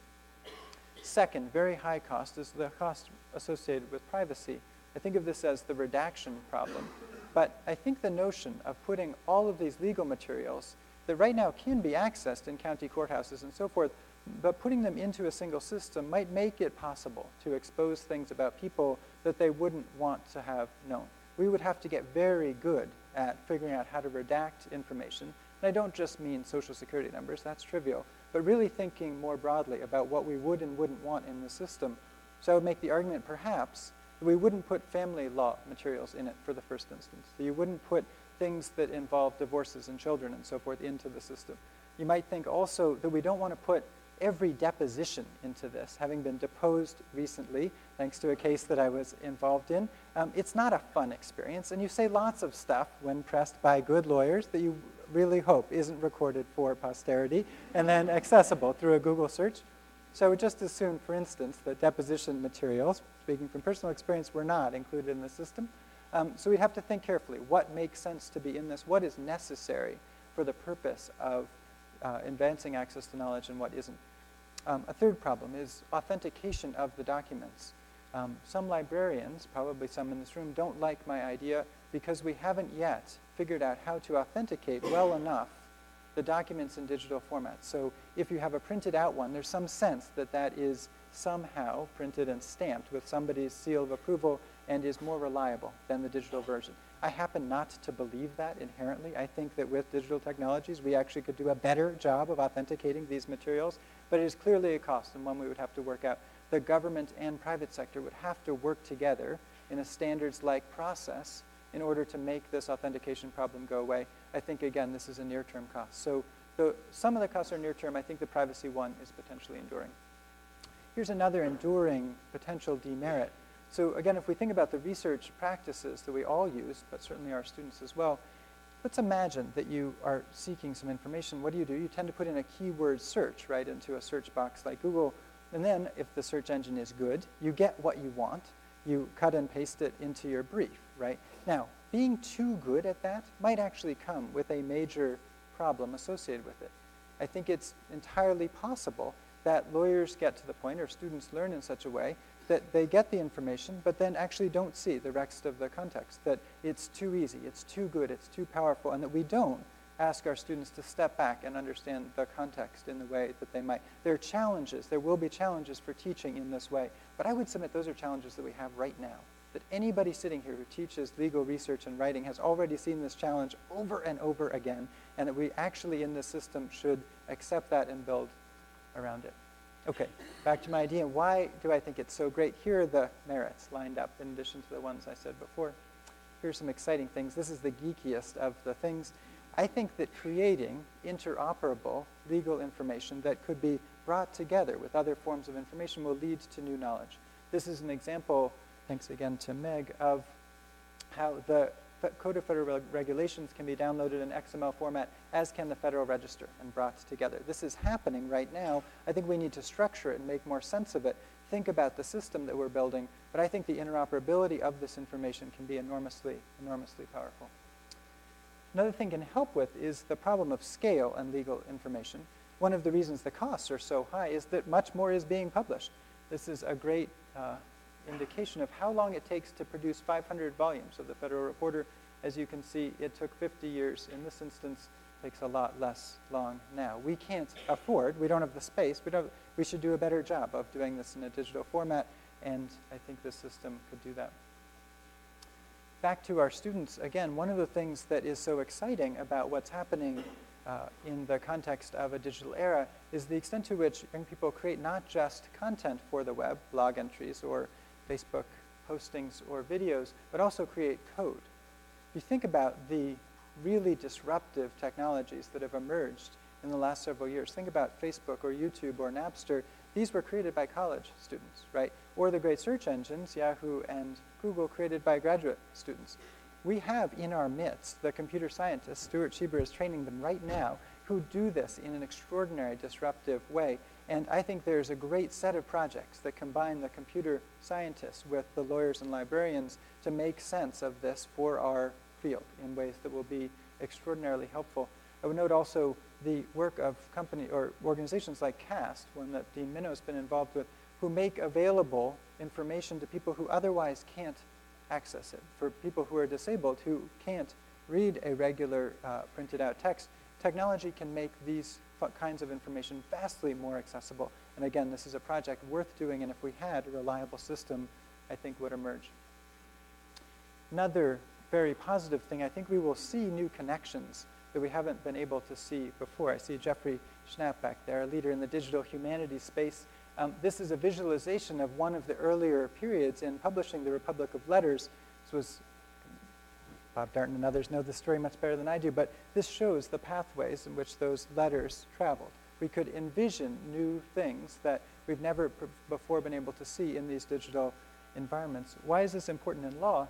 Second, very high cost is the cost associated with privacy. I think of this as the redaction problem. But I think the notion of putting all of these legal materials that right now can be accessed in county courthouses and so forth, but putting them into a single system might make it possible to expose things about people that they wouldn't want to have known. We would have to get very good at figuring out how to redact information. And I don't just mean social security numbers, that's trivial, but really thinking more broadly about what we would and wouldn't want in the system. So I would make the argument perhaps that we wouldn't put family law materials in it for the first instance. That you wouldn't put things that involve divorces and children and so forth into the system. You might think also that we don't want to put every deposition into this. Having been deposed recently, thanks to a case that I was involved in, um, it's not a fun experience, and you say lots of stuff when pressed by good lawyers that you really hope isn't recorded for posterity and then accessible through a Google search. So I would just assume, for instance, that deposition materials, speaking from personal experience, were not included in the system. Um, so we'd have to think carefully, what makes sense to be in this? What is necessary for the purpose of uh, advancing access to knowledge and what isn't? Um, a third problem is authentication of the documents. Um, some librarians, probably some in this room, don't like my idea because we haven't yet figured out how to authenticate well enough the documents in digital format. So if you have a printed out one, there's some sense that that is somehow printed and stamped with somebody's seal of approval and is more reliable than the digital version. I happen not to believe that inherently. I think that with digital technologies, we actually could do a better job of authenticating these materials, but it is clearly a cost and one we would have to work out. The government and private sector would have to work together in a standards-like process in order to make this authentication problem go away. I think, again, this is a near-term cost. So the, some of the costs are near-term. I think the privacy one is potentially enduring. Here's another enduring potential demerit. So again, if we think about the research practices that we all use, but certainly our students as well, let's imagine that you are seeking some information. What do you do? You tend to put in a keyword search right into a search box like Google. And then if the search engine is good, you get what you want. You cut and paste it into your brief, right? Now, being too good at that might actually come with a major problem associated with it. I think it's entirely possible that lawyers get to the point, or students learn in such a way, that they get the information, but then actually don't see the rest of the context, that it's too easy, it's too good, it's too powerful, and that we don't ask our students to step back and understand the context in the way that they might. There are challenges, there will be challenges for teaching in this way, but I would submit those are challenges that we have right now, that anybody sitting here who teaches legal research and writing has already seen this challenge over and over again, and that we actually in this system should accept that and build around it. Okay, back to my idea. Why do I think it's so great? Here are the merits lined up in addition to the ones I said before. Here's some exciting things. This is the geekiest of the things. I think that creating interoperable legal information that could be brought together with other forms of information will lead to new knowledge. This is an example, thanks again to Meg, of how the Code of Federal Regulations can be downloaded in X M L format, as can the Federal Register, and brought together. This is happening right now. I think we need to structure it and make more sense of it, think about the system that we're building, but I think the interoperability of this information can be enormously, enormously powerful. Another thing can help with is the problem of scale and legal information. One of the reasons the costs are so high is that much more is being published. This is a great uh, indication of how long it takes to produce five hundred volumes of the Federal Reporter. As you can see, it took fifty years. In this instance, it takes a lot less long now. We can't afford, we don't have the space, we, don't, we should do a better job of doing this in a digital format, and I think this system could do that. back to our students, again, one of the things that is so exciting about what's happening uh, in the context of a digital era is the extent to which young people create not just content for the web, blog entries or Facebook postings or videos, but also create code. If you think about the really disruptive technologies that have emerged in the last several years, think about Facebook or YouTube or Napster. These were created by college students, right? Or the great search engines, Yahoo and Google, created by graduate students. We have in our midst the computer scientists, Stuart Cheever is training them right now, who do this in an extraordinary disruptive way. And I think there's a great set of projects that combine the computer scientists with the lawyers and librarians to make sense of this for our field in ways that will be extraordinarily helpful. I would note also the work of company or organizations like CAST, one that Dean Minow has been involved with, who make available information to people who otherwise can't access it. For people who are disabled who can't read a regular uh, printed out text, technology can make these kinds of information vastly more accessible. And again, this is a project worth doing, and if we had a reliable system, I think would emerge. Another very positive thing, I think we will see new connections that we haven't been able to see before. I see Jeffrey Schnapp back there, a leader in the digital humanities space. Um, this is a visualization of one of the earlier periods in publishing the Republic of Letters. This was, Bob Darnton and others know this story much better than I do, but this shows the pathways in which those letters traveled. We could envision new things that we've never before been able to see in these digital environments. Why is this important in law?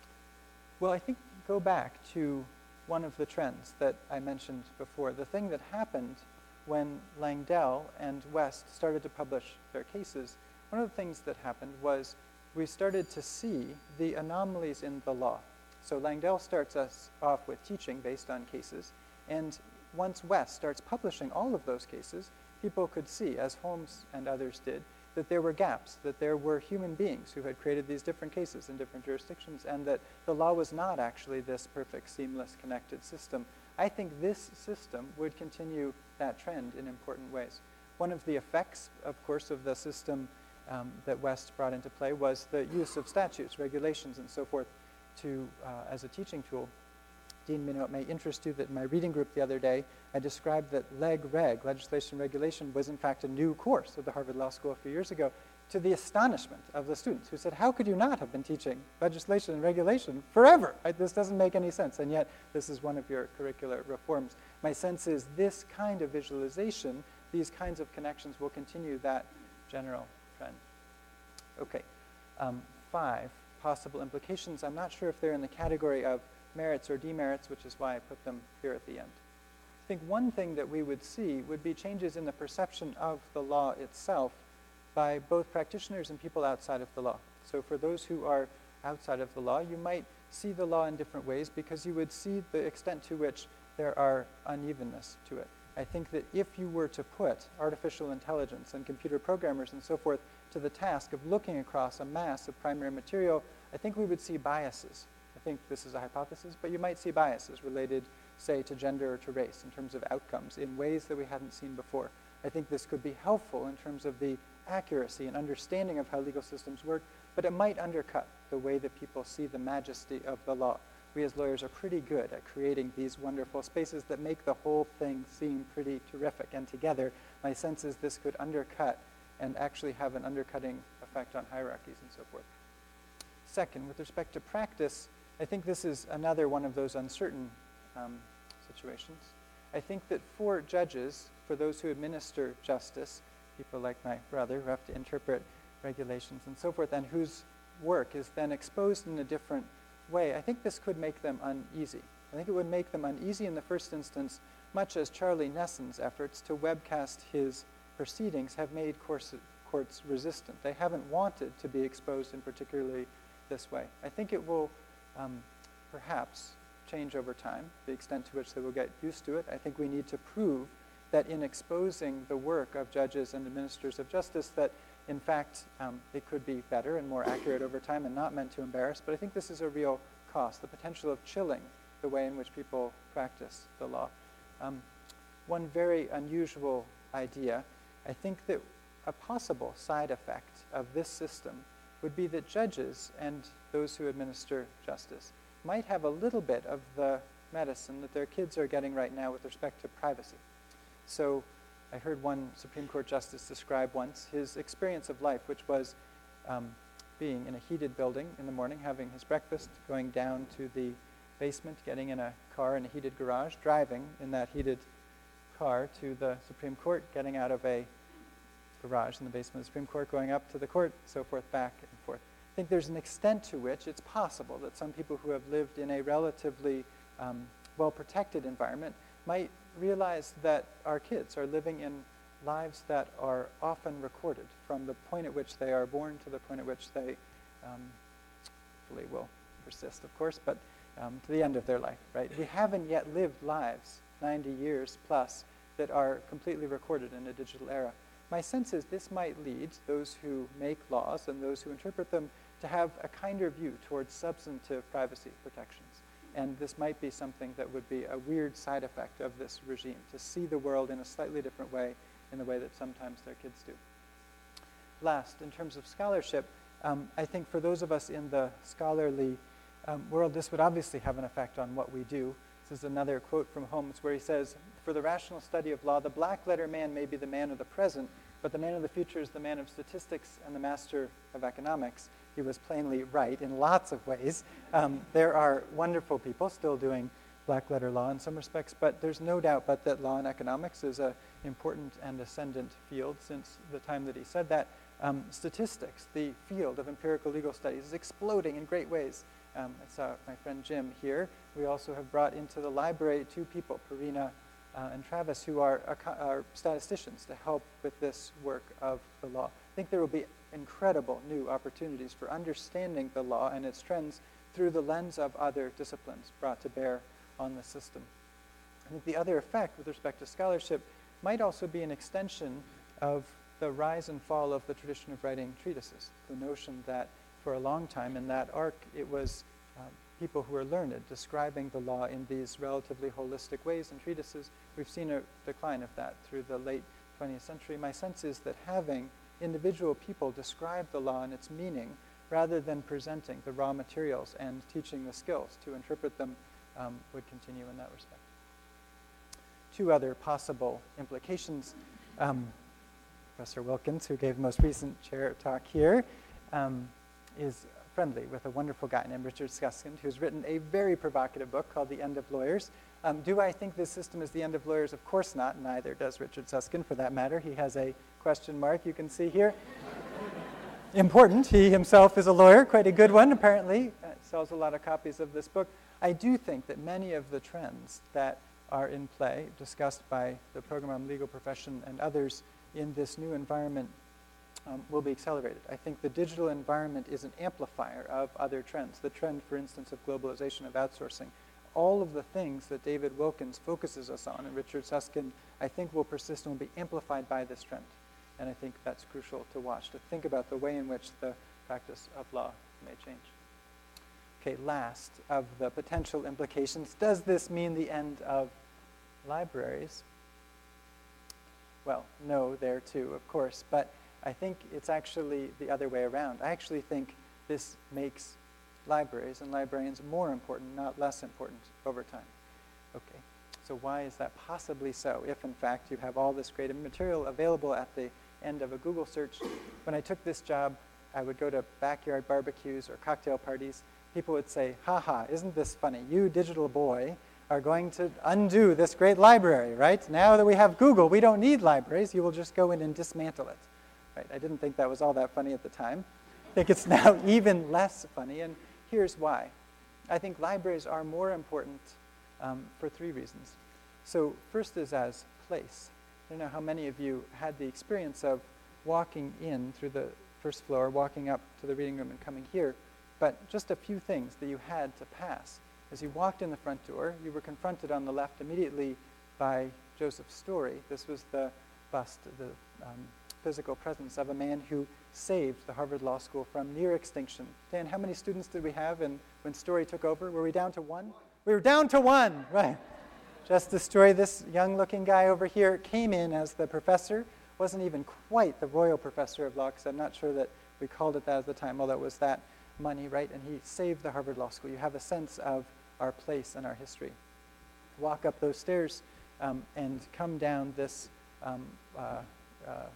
Well, I think go back to one of the trends that I mentioned before. The thing that happened when Langdell and West started to publish their cases, one of the things that happened was we started to see the anomalies in the law. So Langdell starts us off with teaching based on cases, and once West starts publishing all of those cases, people could see, as Holmes and others did, that there were gaps, that there were human beings who had created these different cases in different jurisdictions, and that the law was not actually this perfect, seamless, connected system. I think this system would continue that trend in important ways. One of the effects, of course, of the system um, that West brought into play was the use of statutes, regulations, and so forth to, uh, as a teaching tool. Dean Minow, it may interest you that in my reading group the other day, I described that leg reg, legislation regulation, was in fact a new course at the Harvard Law School a few years ago, to the astonishment of the students who said, how could you not have been teaching legislation and regulation forever? Right? This doesn't make any sense, and yet this is one of your curricular reforms. My sense is this kind of visualization, these kinds of connections will continue that general trend. Okay, um, five possible implications. I'm not sure if they're in the category of merits or demerits, which is why I put them here at the end. I think one thing that we would see would be changes in the perception of the law itself by both practitioners and people outside of the law. So for those who are outside of the law, you might see the law in different ways because you would see the extent to which there are unevenness to it. I think that if you were to put artificial intelligence and computer programmers and so forth to the task of looking across a mass of primary material, I think we would see biases. I think this is a hypothesis, but you might see biases related, say, to gender or to race in terms of outcomes in ways that we hadn't seen before. I think this could be helpful in terms of the accuracy and understanding of how legal systems work, but it might undercut the way that people see the majesty of the law. We as lawyers are pretty good at creating these wonderful spaces that make the whole thing seem pretty terrific. And together, my sense is this could undercut and actually have an undercutting effect on hierarchies and so forth. Second, with respect to practice, I think this is another one of those uncertain um, situations. I think that for judges, for those who administer justice, people like my brother who have to interpret regulations and so forth, and whose work is then exposed in a different way, I think this could make them uneasy. I think it would make them uneasy in the first instance, much as Charlie Nesson's efforts to webcast his proceedings have made courts, courts resistant. They haven't wanted to be exposed in particularly this way. I think it will um, perhaps change over time, the extent to which they will get used to it. I think we need to prove that in exposing the work of judges and administrators of justice that in fact um, it could be better and more accurate over time and not meant to embarrass, but I think this is a real cost, the potential of chilling the way in which people practice the law. Um, one very unusual idea, I think that a possible side effect of this system would be that judges and those who administer justice might have a little bit of the medicine that their kids are getting right now with respect to privacy. So I heard one Supreme Court justice describe once his experience of life, which was um, being in a heated building in the morning, having his breakfast, going down to the basement, getting in a car in a heated garage, driving in that heated car to the Supreme Court, getting out of a garage in the basement of the Supreme Court, going up to the court, so forth, back and forth. I think there's an extent to which it's possible that some people who have lived in a relatively um, well-protected environment might realize that our kids are living in lives that are often recorded from the point at which they are born to the point at which they um, hopefully will persist, of course, but um, to the end of their life, right? We haven't yet lived lives, ninety years plus, that are completely recorded in a digital era. My sense is this might lead those who make laws and those who interpret them to have a kinder view towards substantive privacy protections. And this might be something that would be a weird side effect of this regime, to see the world in a slightly different way, in the way that sometimes their kids do. Last, in terms of scholarship, um, I think for those of us in the scholarly um, world, this would obviously have an effect on what we do. This is another quote from Holmes where he says, "For the rational study of law, the black-letter man may be the man of the present, but the man of the future is the man of statistics and the master of economics." He was plainly right in lots of ways. Um, there are wonderful people still doing black-letter law in some respects, but there's no doubt but that law and economics is an important and ascendant field since the time that he said that. Um, statistics, the field of empirical legal studies, is exploding in great ways. Um, I saw my friend Jim here. We also have brought into the library two people, Perina uh, and Travis, who are, are statisticians to help with this work of the law. I think there will be incredible new opportunities for understanding the law and its trends through the lens of other disciplines brought to bear on the system. I think the other effect with respect to scholarship might also be an extension of the rise and fall of the tradition of writing treatises. The notion that for a long time in that arc it was um, people who are learned describing the law in these relatively holistic ways in treatises. We've seen a decline of that through the late twentieth century. My sense is that having individual people describe the law and its meaning rather than presenting the raw materials and teaching the skills to interpret them um, would continue in that respect. Two other possible implications. Um, Professor Wilkins, who gave the most recent chair talk here, um, is friendly with a wonderful guy named Richard Susskind, who's written a very provocative book called The End of Lawyers. Um, do I think this system is the end of lawyers? Of course not. Neither does Richard Susskind, for that matter. He has a question mark you can see here. Important. He himself is a lawyer, quite a good one, apparently. Uh, sells a lot of copies of this book. I do think that many of the trends that are in play, discussed by the Program on Legal Profession and others in this new environment, um, will be accelerated. I think the digital environment is an amplifier of other trends. The trend, for instance, of globalization, of outsourcing. All of the things that David Wilkins focuses us on, and Richard Susskind, I think will persist and will be amplified by this trend. And I think that's crucial to watch, to think about the way in which the practice of law may change. Okay, last of the potential implications, does this mean the end of libraries? Well, no, there too, of course, but I think it's actually the other way around. I actually think this makes libraries and librarians more important, not less important over time. Okay, so why is that possibly so, if in fact you have all this great material available at the end of a Google search? When I took this job, I would go to backyard barbecues or cocktail parties. People would say, ha ha, isn't this funny? You digital boy are going to undo this great library, right? Now that we have Google, we don't need libraries. You will just go in and dismantle it. Right? I didn't think that was all that funny at the time. I think it's now even less funny, and here's why. I think libraries are more important um, for three reasons. So first is as place. I don't know how many of you had the experience of walking in through the first floor, walking up to the reading room and coming here, but just a few things that you had to pass. As you walked in the front door, you were confronted on the left immediately by Joseph Story. This was the bust, the um, physical presence of a man who saved the Harvard Law School from near extinction. Dan, how many students did we have in, when Story took over? Were we down to one? We were down to one, right. Justice Story, this young-looking guy over here, came in as the professor. Wasn't even quite the royal professor of law, because I'm not sure that we called it that at the time, although it was that. money, right? And he saved the Harvard Law School. You have a sense of our place and our history. Walk up those stairs um, and come down this um, uh, uh, uh,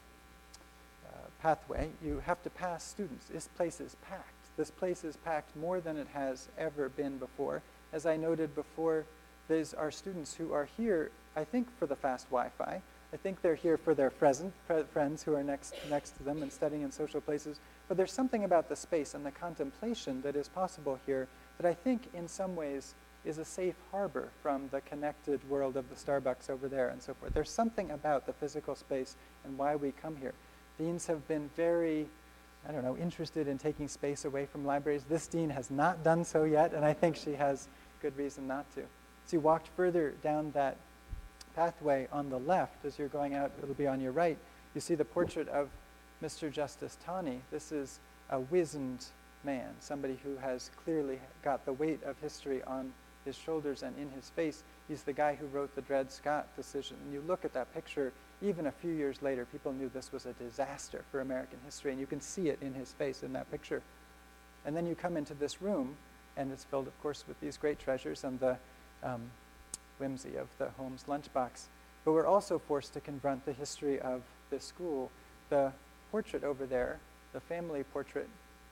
pathway. You have to pass students. This place is packed. This place is packed more than it has ever been before. As I noted before, these are students who are here, I think, for the fast Wi-Fi. I think they're here for their present friends who are next, next to them and studying in social places. But there's something about the space and the contemplation that is possible here that I think in some ways is a safe harbor from the connected world of the Starbucks over there and so forth. There's something about the physical space and why we come here. Deans have been very, I don't know, interested in taking space away from libraries. This dean has not done so yet, and I think she has good reason not to. So you walked further down that pathway on the left. As you're going out, it'll be on your right. You see the portrait of Mister Justice Taney. This is a wizened man, somebody who has clearly got the weight of history on his shoulders and in his face. He's the guy who wrote the Dred Scott decision. And you look at that picture, even a few years later, people knew this was a disaster for American history, and you can see it in his face in that picture. And then you come into this room, and it's filled, of course, with these great treasures and the um, whimsy of the Holmes lunchbox. But we're also forced to confront the history of this school. The portrait over there, the family portrait,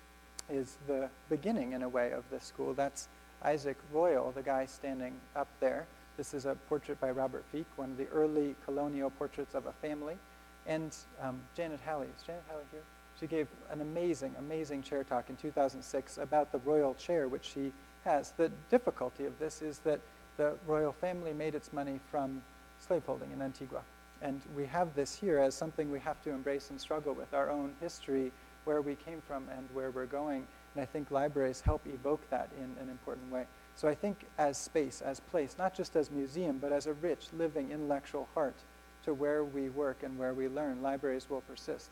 is the beginning, in a way, of this school. That's Isaac Royal, the guy standing up there. This is a portrait by Robert Feek, one of the early colonial portraits of a family. And um, Janet Halley, is Janet Halley here? She gave an amazing, amazing chair talk in two thousand six about the royal chair, which she has. The difficulty of this is that the royal family made its money from slaveholding in Antigua. And we have this here as something we have to embrace and struggle with, our own history, where we came from and where we're going. And I think libraries help evoke that in an important way. So I think as space, as place, not just as museum, but as a rich, living, intellectual heart to where we work and where we learn, libraries will persist.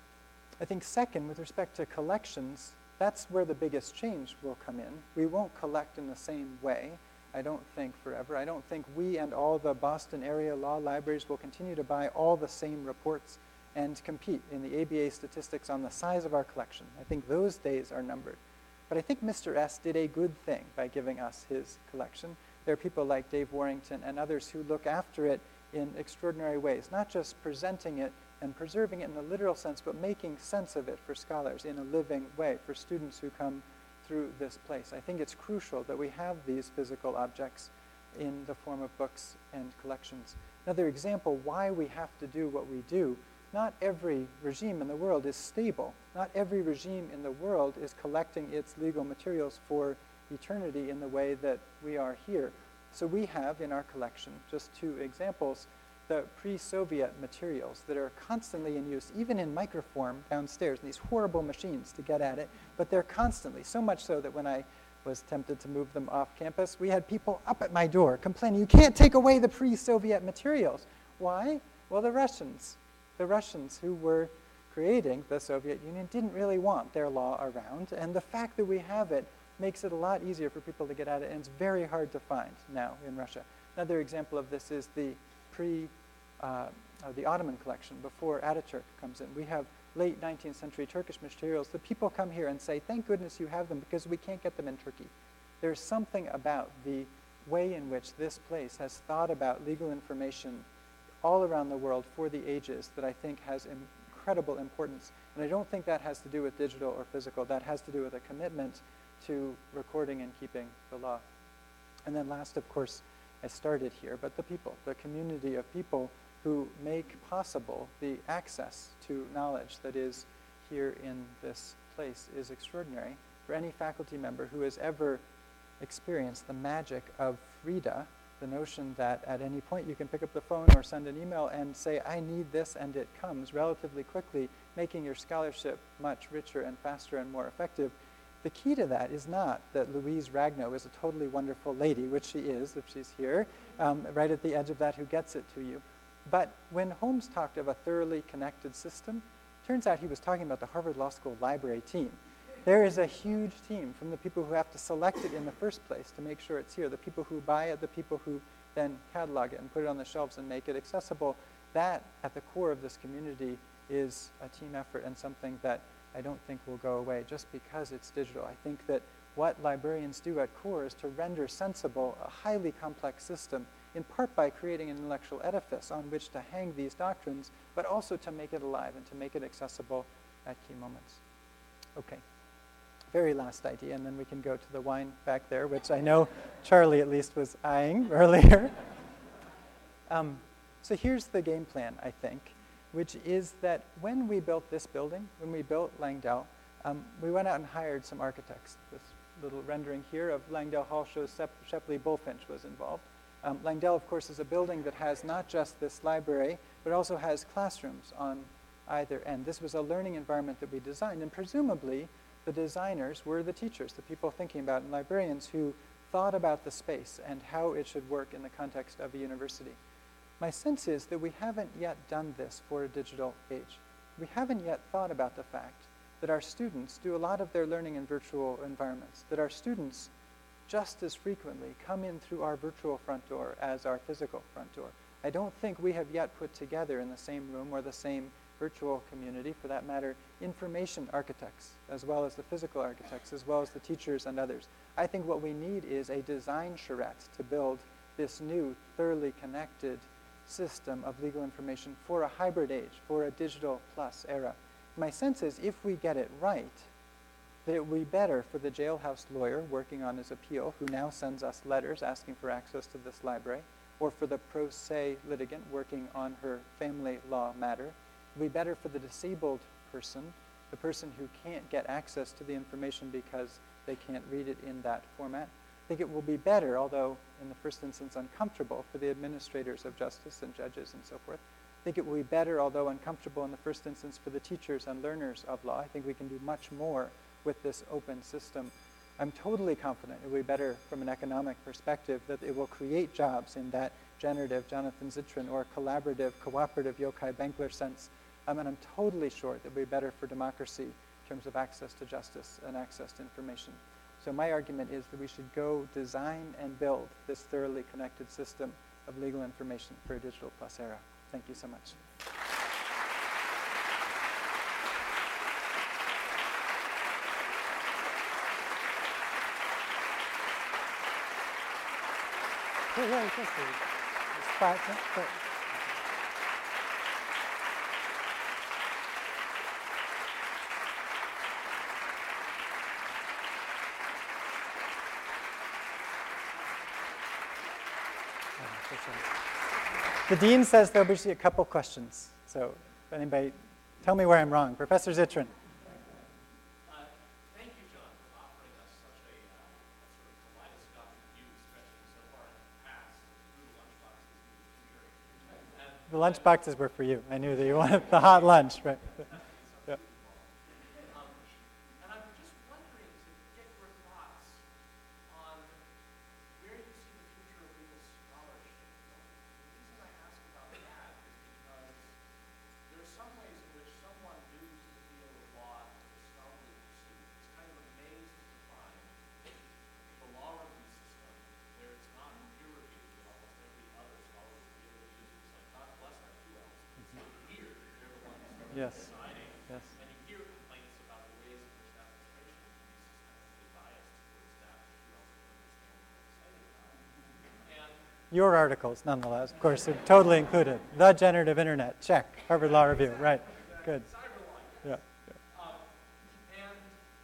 I think second, with respect to collections, that's where the biggest change will come in. We won't collect in the same way, I don't think, forever. I don't think we and all the Boston area law libraries will continue to buy all the same reports and compete in the A B A statistics on the size of our collection. I think those days are numbered. But I think Mister S did a good thing by giving us his collection. There are people like Dave Warrington and others who look after it in extraordinary ways, not just presenting it and preserving it in a literal sense, but making sense of it for scholars in a living way, for students who come through this place. I think it's crucial that we have these physical objects in the form of books and collections. Another example why we have to do what we do. Not every regime in the world is stable. Not every regime in the world is collecting its legal materials for eternity in the way that we are here. So we have in our collection, just two examples, the pre-Soviet materials that are constantly in use, even in microform downstairs, in these horrible machines to get at it, but they're constantly, so much so that when I was tempted to move them off campus, we had people up at my door complaining, you can't take away the pre-Soviet materials. Why? Well, the Russians. The Russians who were creating the Soviet Union didn't really want their law around, and the fact that we have it makes it a lot easier for people to get at it, and it's very hard to find now in Russia. Another example of this is the pre, uh, uh, the Ottoman collection before Ataturk comes in. We have late nineteenth century Turkish materials. The people come here and say, thank goodness you have them because we can't get them in Turkey. There's something about the way in which this place has thought about legal information all around the world for the ages that I think has incredible importance. And I don't think that has to do with digital or physical. That has to do with a commitment to recording and keeping the law. And then last, of course, I started here, but the people, the community of people who make possible the access to knowledge that is here in this place is extraordinary. For any faculty member who has ever experienced the magic of Frida, the notion that at any point you can pick up the phone or send an email and say, I need this, and it comes relatively quickly, making your scholarship much richer and faster and more effective. The key to that is not that Louise Ragno is a totally wonderful lady, which she is, if she's here, um, right at the edge of that, who gets it to you. But when Holmes talked of a thoroughly connected system, turns out he was talking about the Harvard Law School library team. There is a huge team from the people who have to select it in the first place to make sure it's here, the people who buy it, the people who then catalog it and put it on the shelves and make it accessible. That, at the core of this community, is a team effort and something that I don't think will go away just because it's digital. I think that what librarians do at core is to render sensible a highly complex system, in part by creating an intellectual edifice on which to hang these doctrines, but also to make it alive and to make it accessible at key moments. Okay, very last idea, and then we can go to the wine back there, which I know Charlie at least was eyeing earlier. um, so here's the game plan, I think, which is that when we built this building, when we built Langdell, um, we went out and hired some architects. This little rendering here of Langdell Hall shows Shep Shepley Bulfinch was involved. Um, Langdell, of course, is a building that has not just this library, but also has classrooms on either end. This was a learning environment that we designed, and presumably the designers were the teachers, the people thinking about it, and librarians who thought about the space and how it should work in the context of a university. My sense is that we haven't yet done this for a digital age. We haven't yet thought about the fact that our students do a lot of their learning in virtual environments, that our students just as frequently come in through our virtual front door as our physical front door. I don't think we have yet put together in the same room or the same virtual community, for that matter, information architects, as well as the physical architects, as well as the teachers and others. I think what we need is a design charrette to build this new, thoroughly connected system of legal information for a hybrid age, for a digital plus era. My sense is if we get it right, that it will be better for the jailhouse lawyer working on his appeal, who now sends us letters asking for access to this library, or for the pro se litigant working on her family law matter. It will be better for the disabled person, the person who can't get access to the information because they can't read it in that format. I think it will be better, although in the first instance uncomfortable, for the administrators of justice and judges and so forth. I think it will be better, although uncomfortable in the first instance, for the teachers and learners of law. I think we can do much more with this open system. I'm totally confident it will be better from an economic perspective, that it will create jobs in that generative Jonathan Zittrain or collaborative, cooperative Yochai Benkler sense. Um, and I'm totally sure that it will be better for democracy in terms of access to justice and access to information. So my argument is that we should go design and build this thoroughly connected system of legal information for a digital plus era. Thank you so much. Yeah, yeah, yes, it's five, yeah, The dean says there'll be a couple questions. So if anybody, tell me where I'm wrong. Professor Zittrain. Uh, thank you, John, for offering us such a uh, sort of kaleidoscopic view, stretching so far in the past through the lunchboxes into the future. And The lunchboxes were for you. I knew that you wanted the hot lunch, right? Yeah. Um, and I'm just wondering to get your thoughts on where you see the future of legal scholarship going. The reason I ask about that is because there are some ways in which someone new to the field of law as a scholarly pursuit is kind of amazed to find the law review system where it's not peer reviewed, but almost every other scholarly field uses. Like, God bless our Q Ls. It's weird. They're the ones that are Yes. deciding. Yes. And you hear complaints about the ways in which that information can be systemically biased towards staff that you also understand what they're excited about. And Your articles, nonetheless, of course, are totally included. The generative internet, check. Harvard Law Review, right? Good. Cyberline. Yeah. Um, and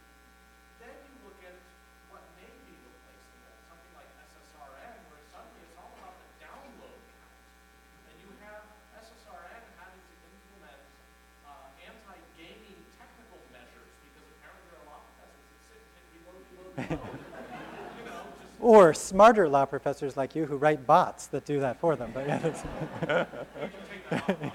then you look at what may be replacing that, something like S S R N, where suddenly it's all about the download count. And you have S S R N having to implement uh, anti-gaming technical measures because apparently there are a lot of professors that sit and hit reload, reload, reload. You know, just Or smarter law professors like you who write bots that do that for them. But yeah, that's you can take that off.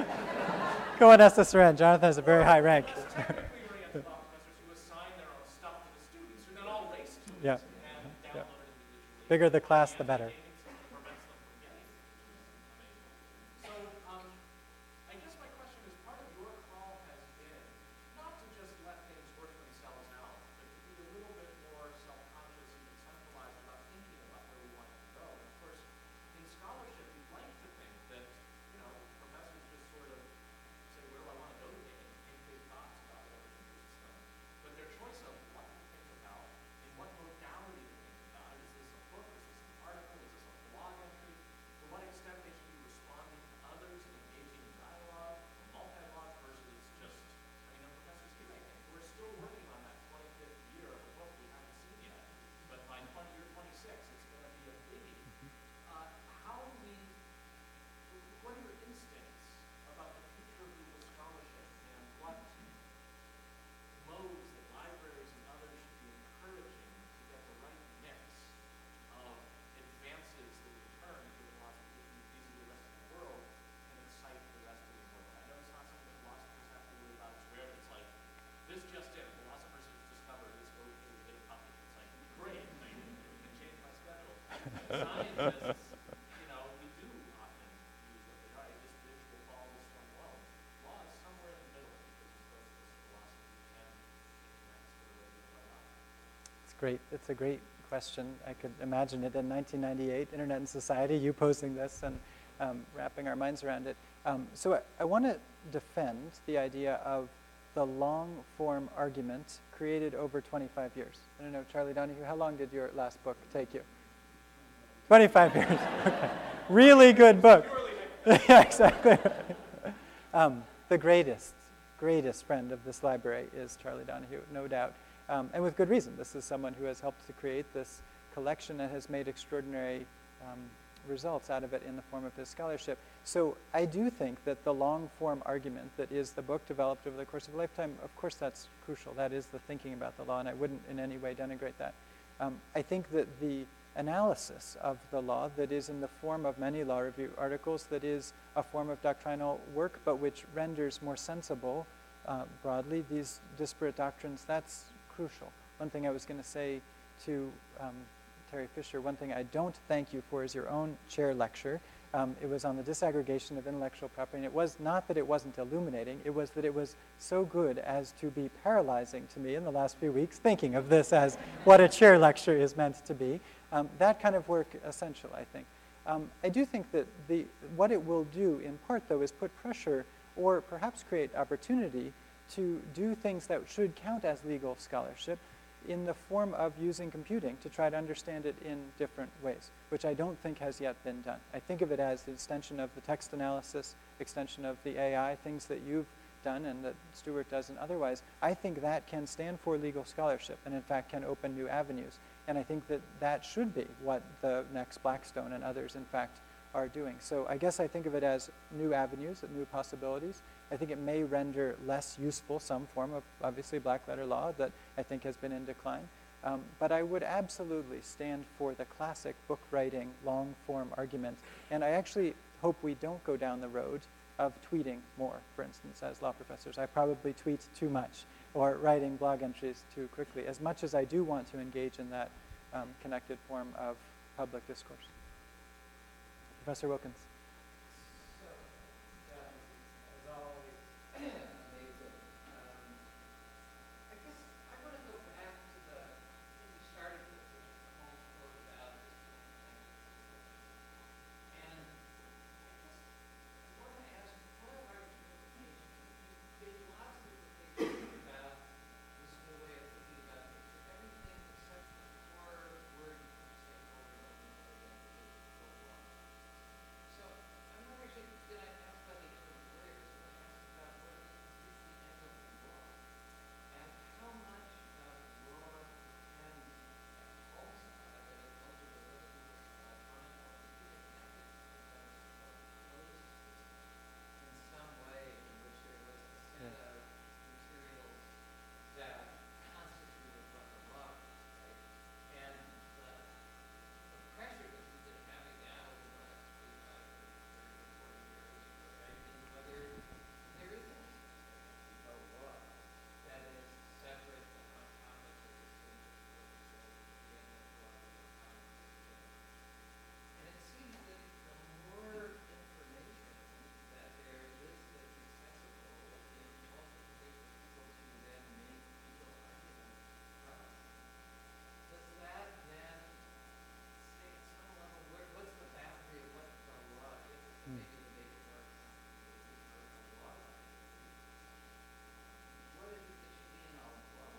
yeah. Go on S S R N. Jonathan has a very high rank. Technically, we're against law professors who assign their own stuff to the students who then all race to it Yeah. and download Yeah. it individually. Bigger the class, the better. Gaming system prevents them from getting it, which is amazing. So, um, I guess my question is, part of your call has been not to just let things work themselves out, but to be a little bit more self-conscious and conceptualized about thinking about where we want it to go. And of course, in scholarship, we'd like to think that, you know, professors just sort of say, where do I want to go today, and think big thoughts about whatever interests because, you know, we do often use what they are. I just visual follow this one law. Law is somewhere in the middle because it's both this philosophy and economics for the way we run up. It's great. It's a great question. I could imagine it in nineteen ninety-eight, Internet and Society, you posing this and um, wrapping our minds around it. Um, so I, I want to defend the idea of the long-form argument created over twenty-five years. I don't know, Charlie Donahue, how long did your last book take you? twenty-five years. Okay. Really good book. Yeah, exactly. um, the greatest, greatest friend of this library is Charlie Donahue, no doubt. Um, and with good reason. This is someone who has helped to create this collection and has made extraordinary um, results out of it in the form of his scholarship. So I do think that the long-form argument that is the book developed over the course of a lifetime, of course that's crucial. That is the thinking about the law, and I wouldn't in any way denigrate that. Um, I think that the analysis of the law that is in the form of many law review articles, that is a form of doctrinal work, but which renders more sensible uh, broadly these disparate doctrines, that's crucial. One thing I was going to say to um, Terry Fisher, one thing I don't thank you for is your own chair lecture. Um, it was on the disaggregation of intellectual property, and it was not that it wasn't illuminating, it was that it was so good as to be paralyzing to me in the last few weeks, thinking of this as what a chair lecture is meant to be. Um, that kind of work essential, I think. Um, I do think that the, what it will do in part, though, is put pressure or perhaps create opportunity to do things that should count as legal scholarship in the form of using computing to try to understand it in different ways, which I don't think has yet been done. I think of it as the extension of the text analysis, extension of the A I, things that you've done and that Stuart does and otherwise. I think that can stand for legal scholarship and in fact can open new avenues. And I think that that should be what the next Blackstone and others in fact are doing. So I guess I think of it as new avenues, new possibilities. I think it may render less useful some form of, obviously, black letter law that I think has been in decline. Um, but I would absolutely stand for the classic book writing, long form argument. And I actually hope we don't go down the road of tweeting more, for instance, as law professors. I probably tweet too much or writing blog entries too quickly, as much as I do want to engage in that um, connected form of public discourse. Professor Wilkins. So, yeah, as always, amazing. Um, I guess I want to go back to the thing you started with, which is the Holmes quote about this and I guess I want to ask, what are your implications? You've made lots of implications about this new way of thinking about things. So everything except the core word you say over and over and over again is the law. So I'm not actually going to ask about the end of lawyers. I'm going to ask about what is, is the end of law, and how much of law depends at all sides of it, also the legal side, on it, or even ethics depends or flows in some way in which there was a set of materials that constituted what the law was, right? And the, the pressure that we've been having now over the last twenty-five, thirty, forty years, right, is whether there is a law that is separate and autonomous or distinct from the law. And it seems that the more information that there is that's accessible, it also enables people to then make legal arguments from. Does that then say at some level, where, what's the boundary of what the law is? And maybe to make it more complicated for a law. What is it that should be in a law?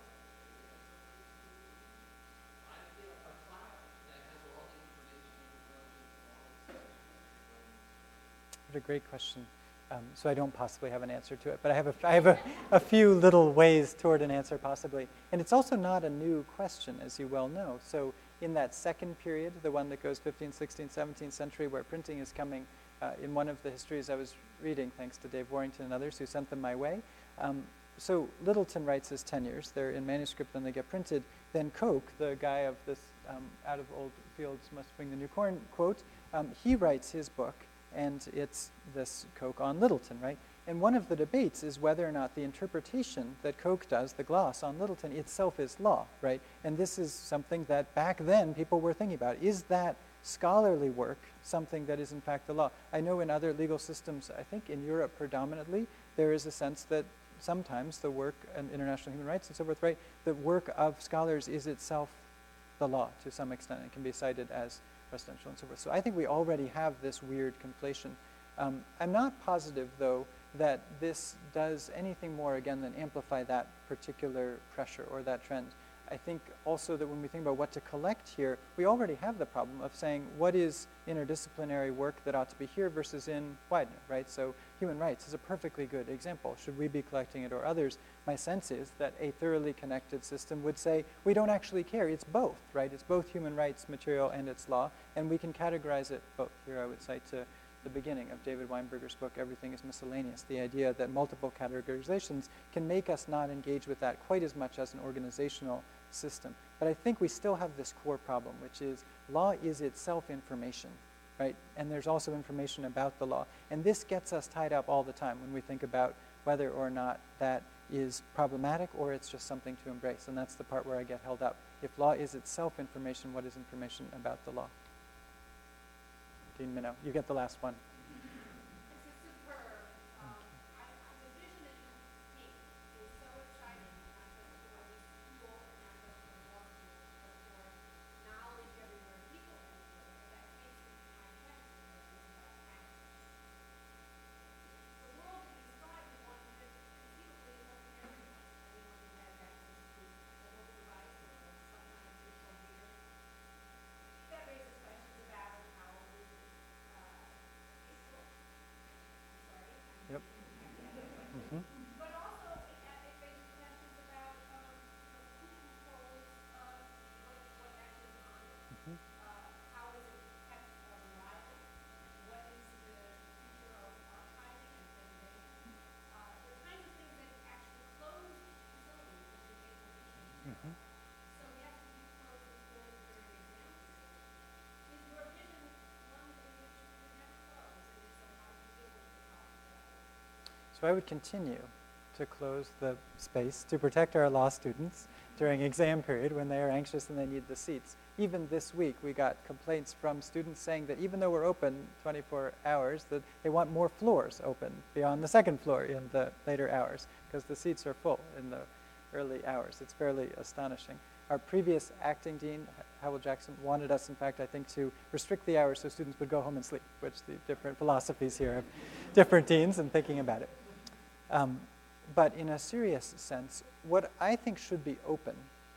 I feel a file that has all the information relevant to all the sections. What a great question. Um, so I don't possibly have an answer to it, but I have, a, I have a, a few little ways toward an answer possibly. And it's also not a new question, as you well know. So in that second period, the one that goes fifteenth, sixteenth, seventeenth century, where printing is coming, uh, in one of the histories I was reading, thanks to Dave Warrington and others who sent them my way. Um, so Littleton writes his tenures. They're in manuscript and they get printed. Then Koch, the guy of this um, out of old fields must bring the new corn quote, um, he writes his book. And it's this Koch on Littleton, right? And one of the debates is whether or not the interpretation that Koch does, the gloss on Littleton, itself is law, right? And this is something that back then people were thinking about. Is that scholarly work something that is in fact the law? I know in other legal systems, I think in Europe predominantly, there is a sense that sometimes the work and international human rights and so forth, right? The work of scholars is itself the law to some extent. It can be cited as precedential and so forth. So I think we already have this weird conflation. Um, I'm not positive, though, that this does anything more, again, than amplify that particular pressure or that trend. I think also that when we think about what to collect here, we already have the problem of saying what is interdisciplinary work that ought to be here versus in Widener, right? So human rights is a perfectly good example. Should we be collecting it or others? My sense is that a thoroughly connected system would say, we don't actually care. It's both, right? It's both human rights material and it's law, and we can categorize it both. Here I would cite to the beginning of David Weinberger's book, Everything is Miscellaneous, the idea that multiple categorizations can make us not engage with that quite as much as an organizational system. But I think we still have this core problem, which is law is itself information, right? And there's also information about the law. And this gets us tied up all the time when we think about whether or not that is problematic or it's just something to embrace. And that's the part where I get held up. If law is itself information, what is information about the law? Dean Minow, you get the last one. This is superb. Um, I, I, the vision that you paint is so exciting, not just for the school, and not just for the law school, but for knowledge everywhere, people everywhere. But that takes me to my next question about access. The world that you describe is one that conceivably is open to everyone. Anyone who has access to a mobile device or sometimes digital media. That raises questions about how we Yep. Mm-hmm. But also, it, it raises questions about um, who controls uh, what, what actually is on it. Mm-hmm. Uh, how is it kept uh, reliable? What is the future of archiving and preservation? Uh, the kinds of things that actually close facilities that you take with you. Mm-hmm. So yes, you close the schools during exam season. Is your vision one in which you would never close? And if so, how do you deal with the problem of that? So I would continue to close the space to protect our law students during exam period when they are anxious and they need the seats. Even this week, we got complaints from students saying that even though we're open twenty-four hours, that they want more floors open beyond the second floor in the later hours because the seats are full in the early hours. It's fairly astonishing. Our previous acting dean, Howell Jackson, wanted us, in fact, I think, to restrict the hours so students would go home and sleep, which the different philosophies here of different deans and thinking about it. Um, but in a serious sense, what I think should be open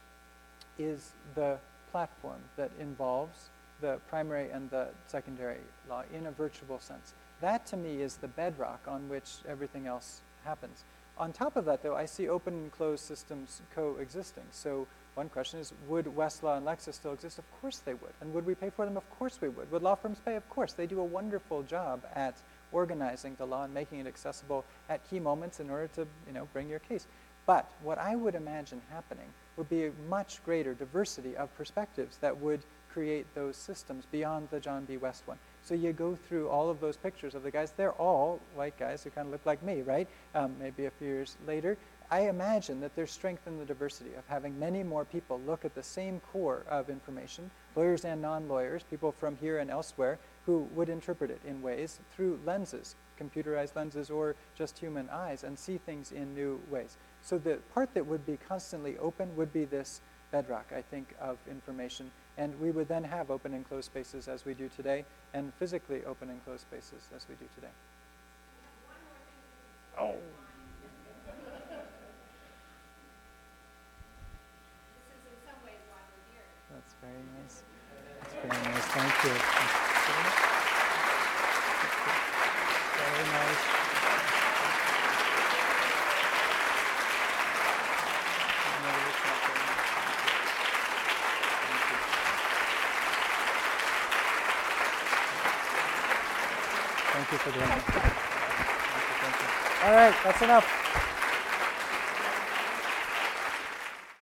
is the platform that involves the primary and the secondary law in a virtual sense. That, to me, is the bedrock on which everything else happens. On top of that, though, I see open and closed systems coexisting. So one question is, would Westlaw and Lexis still exist? Of course they would. And would we pay for them? Of course we would. Would law firms pay? Of course. They do a wonderful job at organizing the law and making it accessible at key moments in order to, you know, bring your case. But what I would imagine happening would be a much greater diversity of perspectives that would create those systems beyond the John B. West one. So you go through all of those pictures of the guys. They're all white guys who kind of look like me, right? Um, maybe a few years later. I imagine that there's strength in the diversity of having many more people look at the same core of information, lawyers and non-lawyers, people from here and elsewhere, who would interpret it in ways through lenses, computerized lenses or just human eyes, and see things in new ways. So the part that would be constantly open would be this bedrock, I think, of information. And we would then have open and closed spaces as we do today, and physically open and closed spaces as we do today. Oh. This is in some ways why we're here. That's very nice. That's very nice. Thank you. Very nice. Thank you for doing it. Thank you, thank you. All right, that's enough.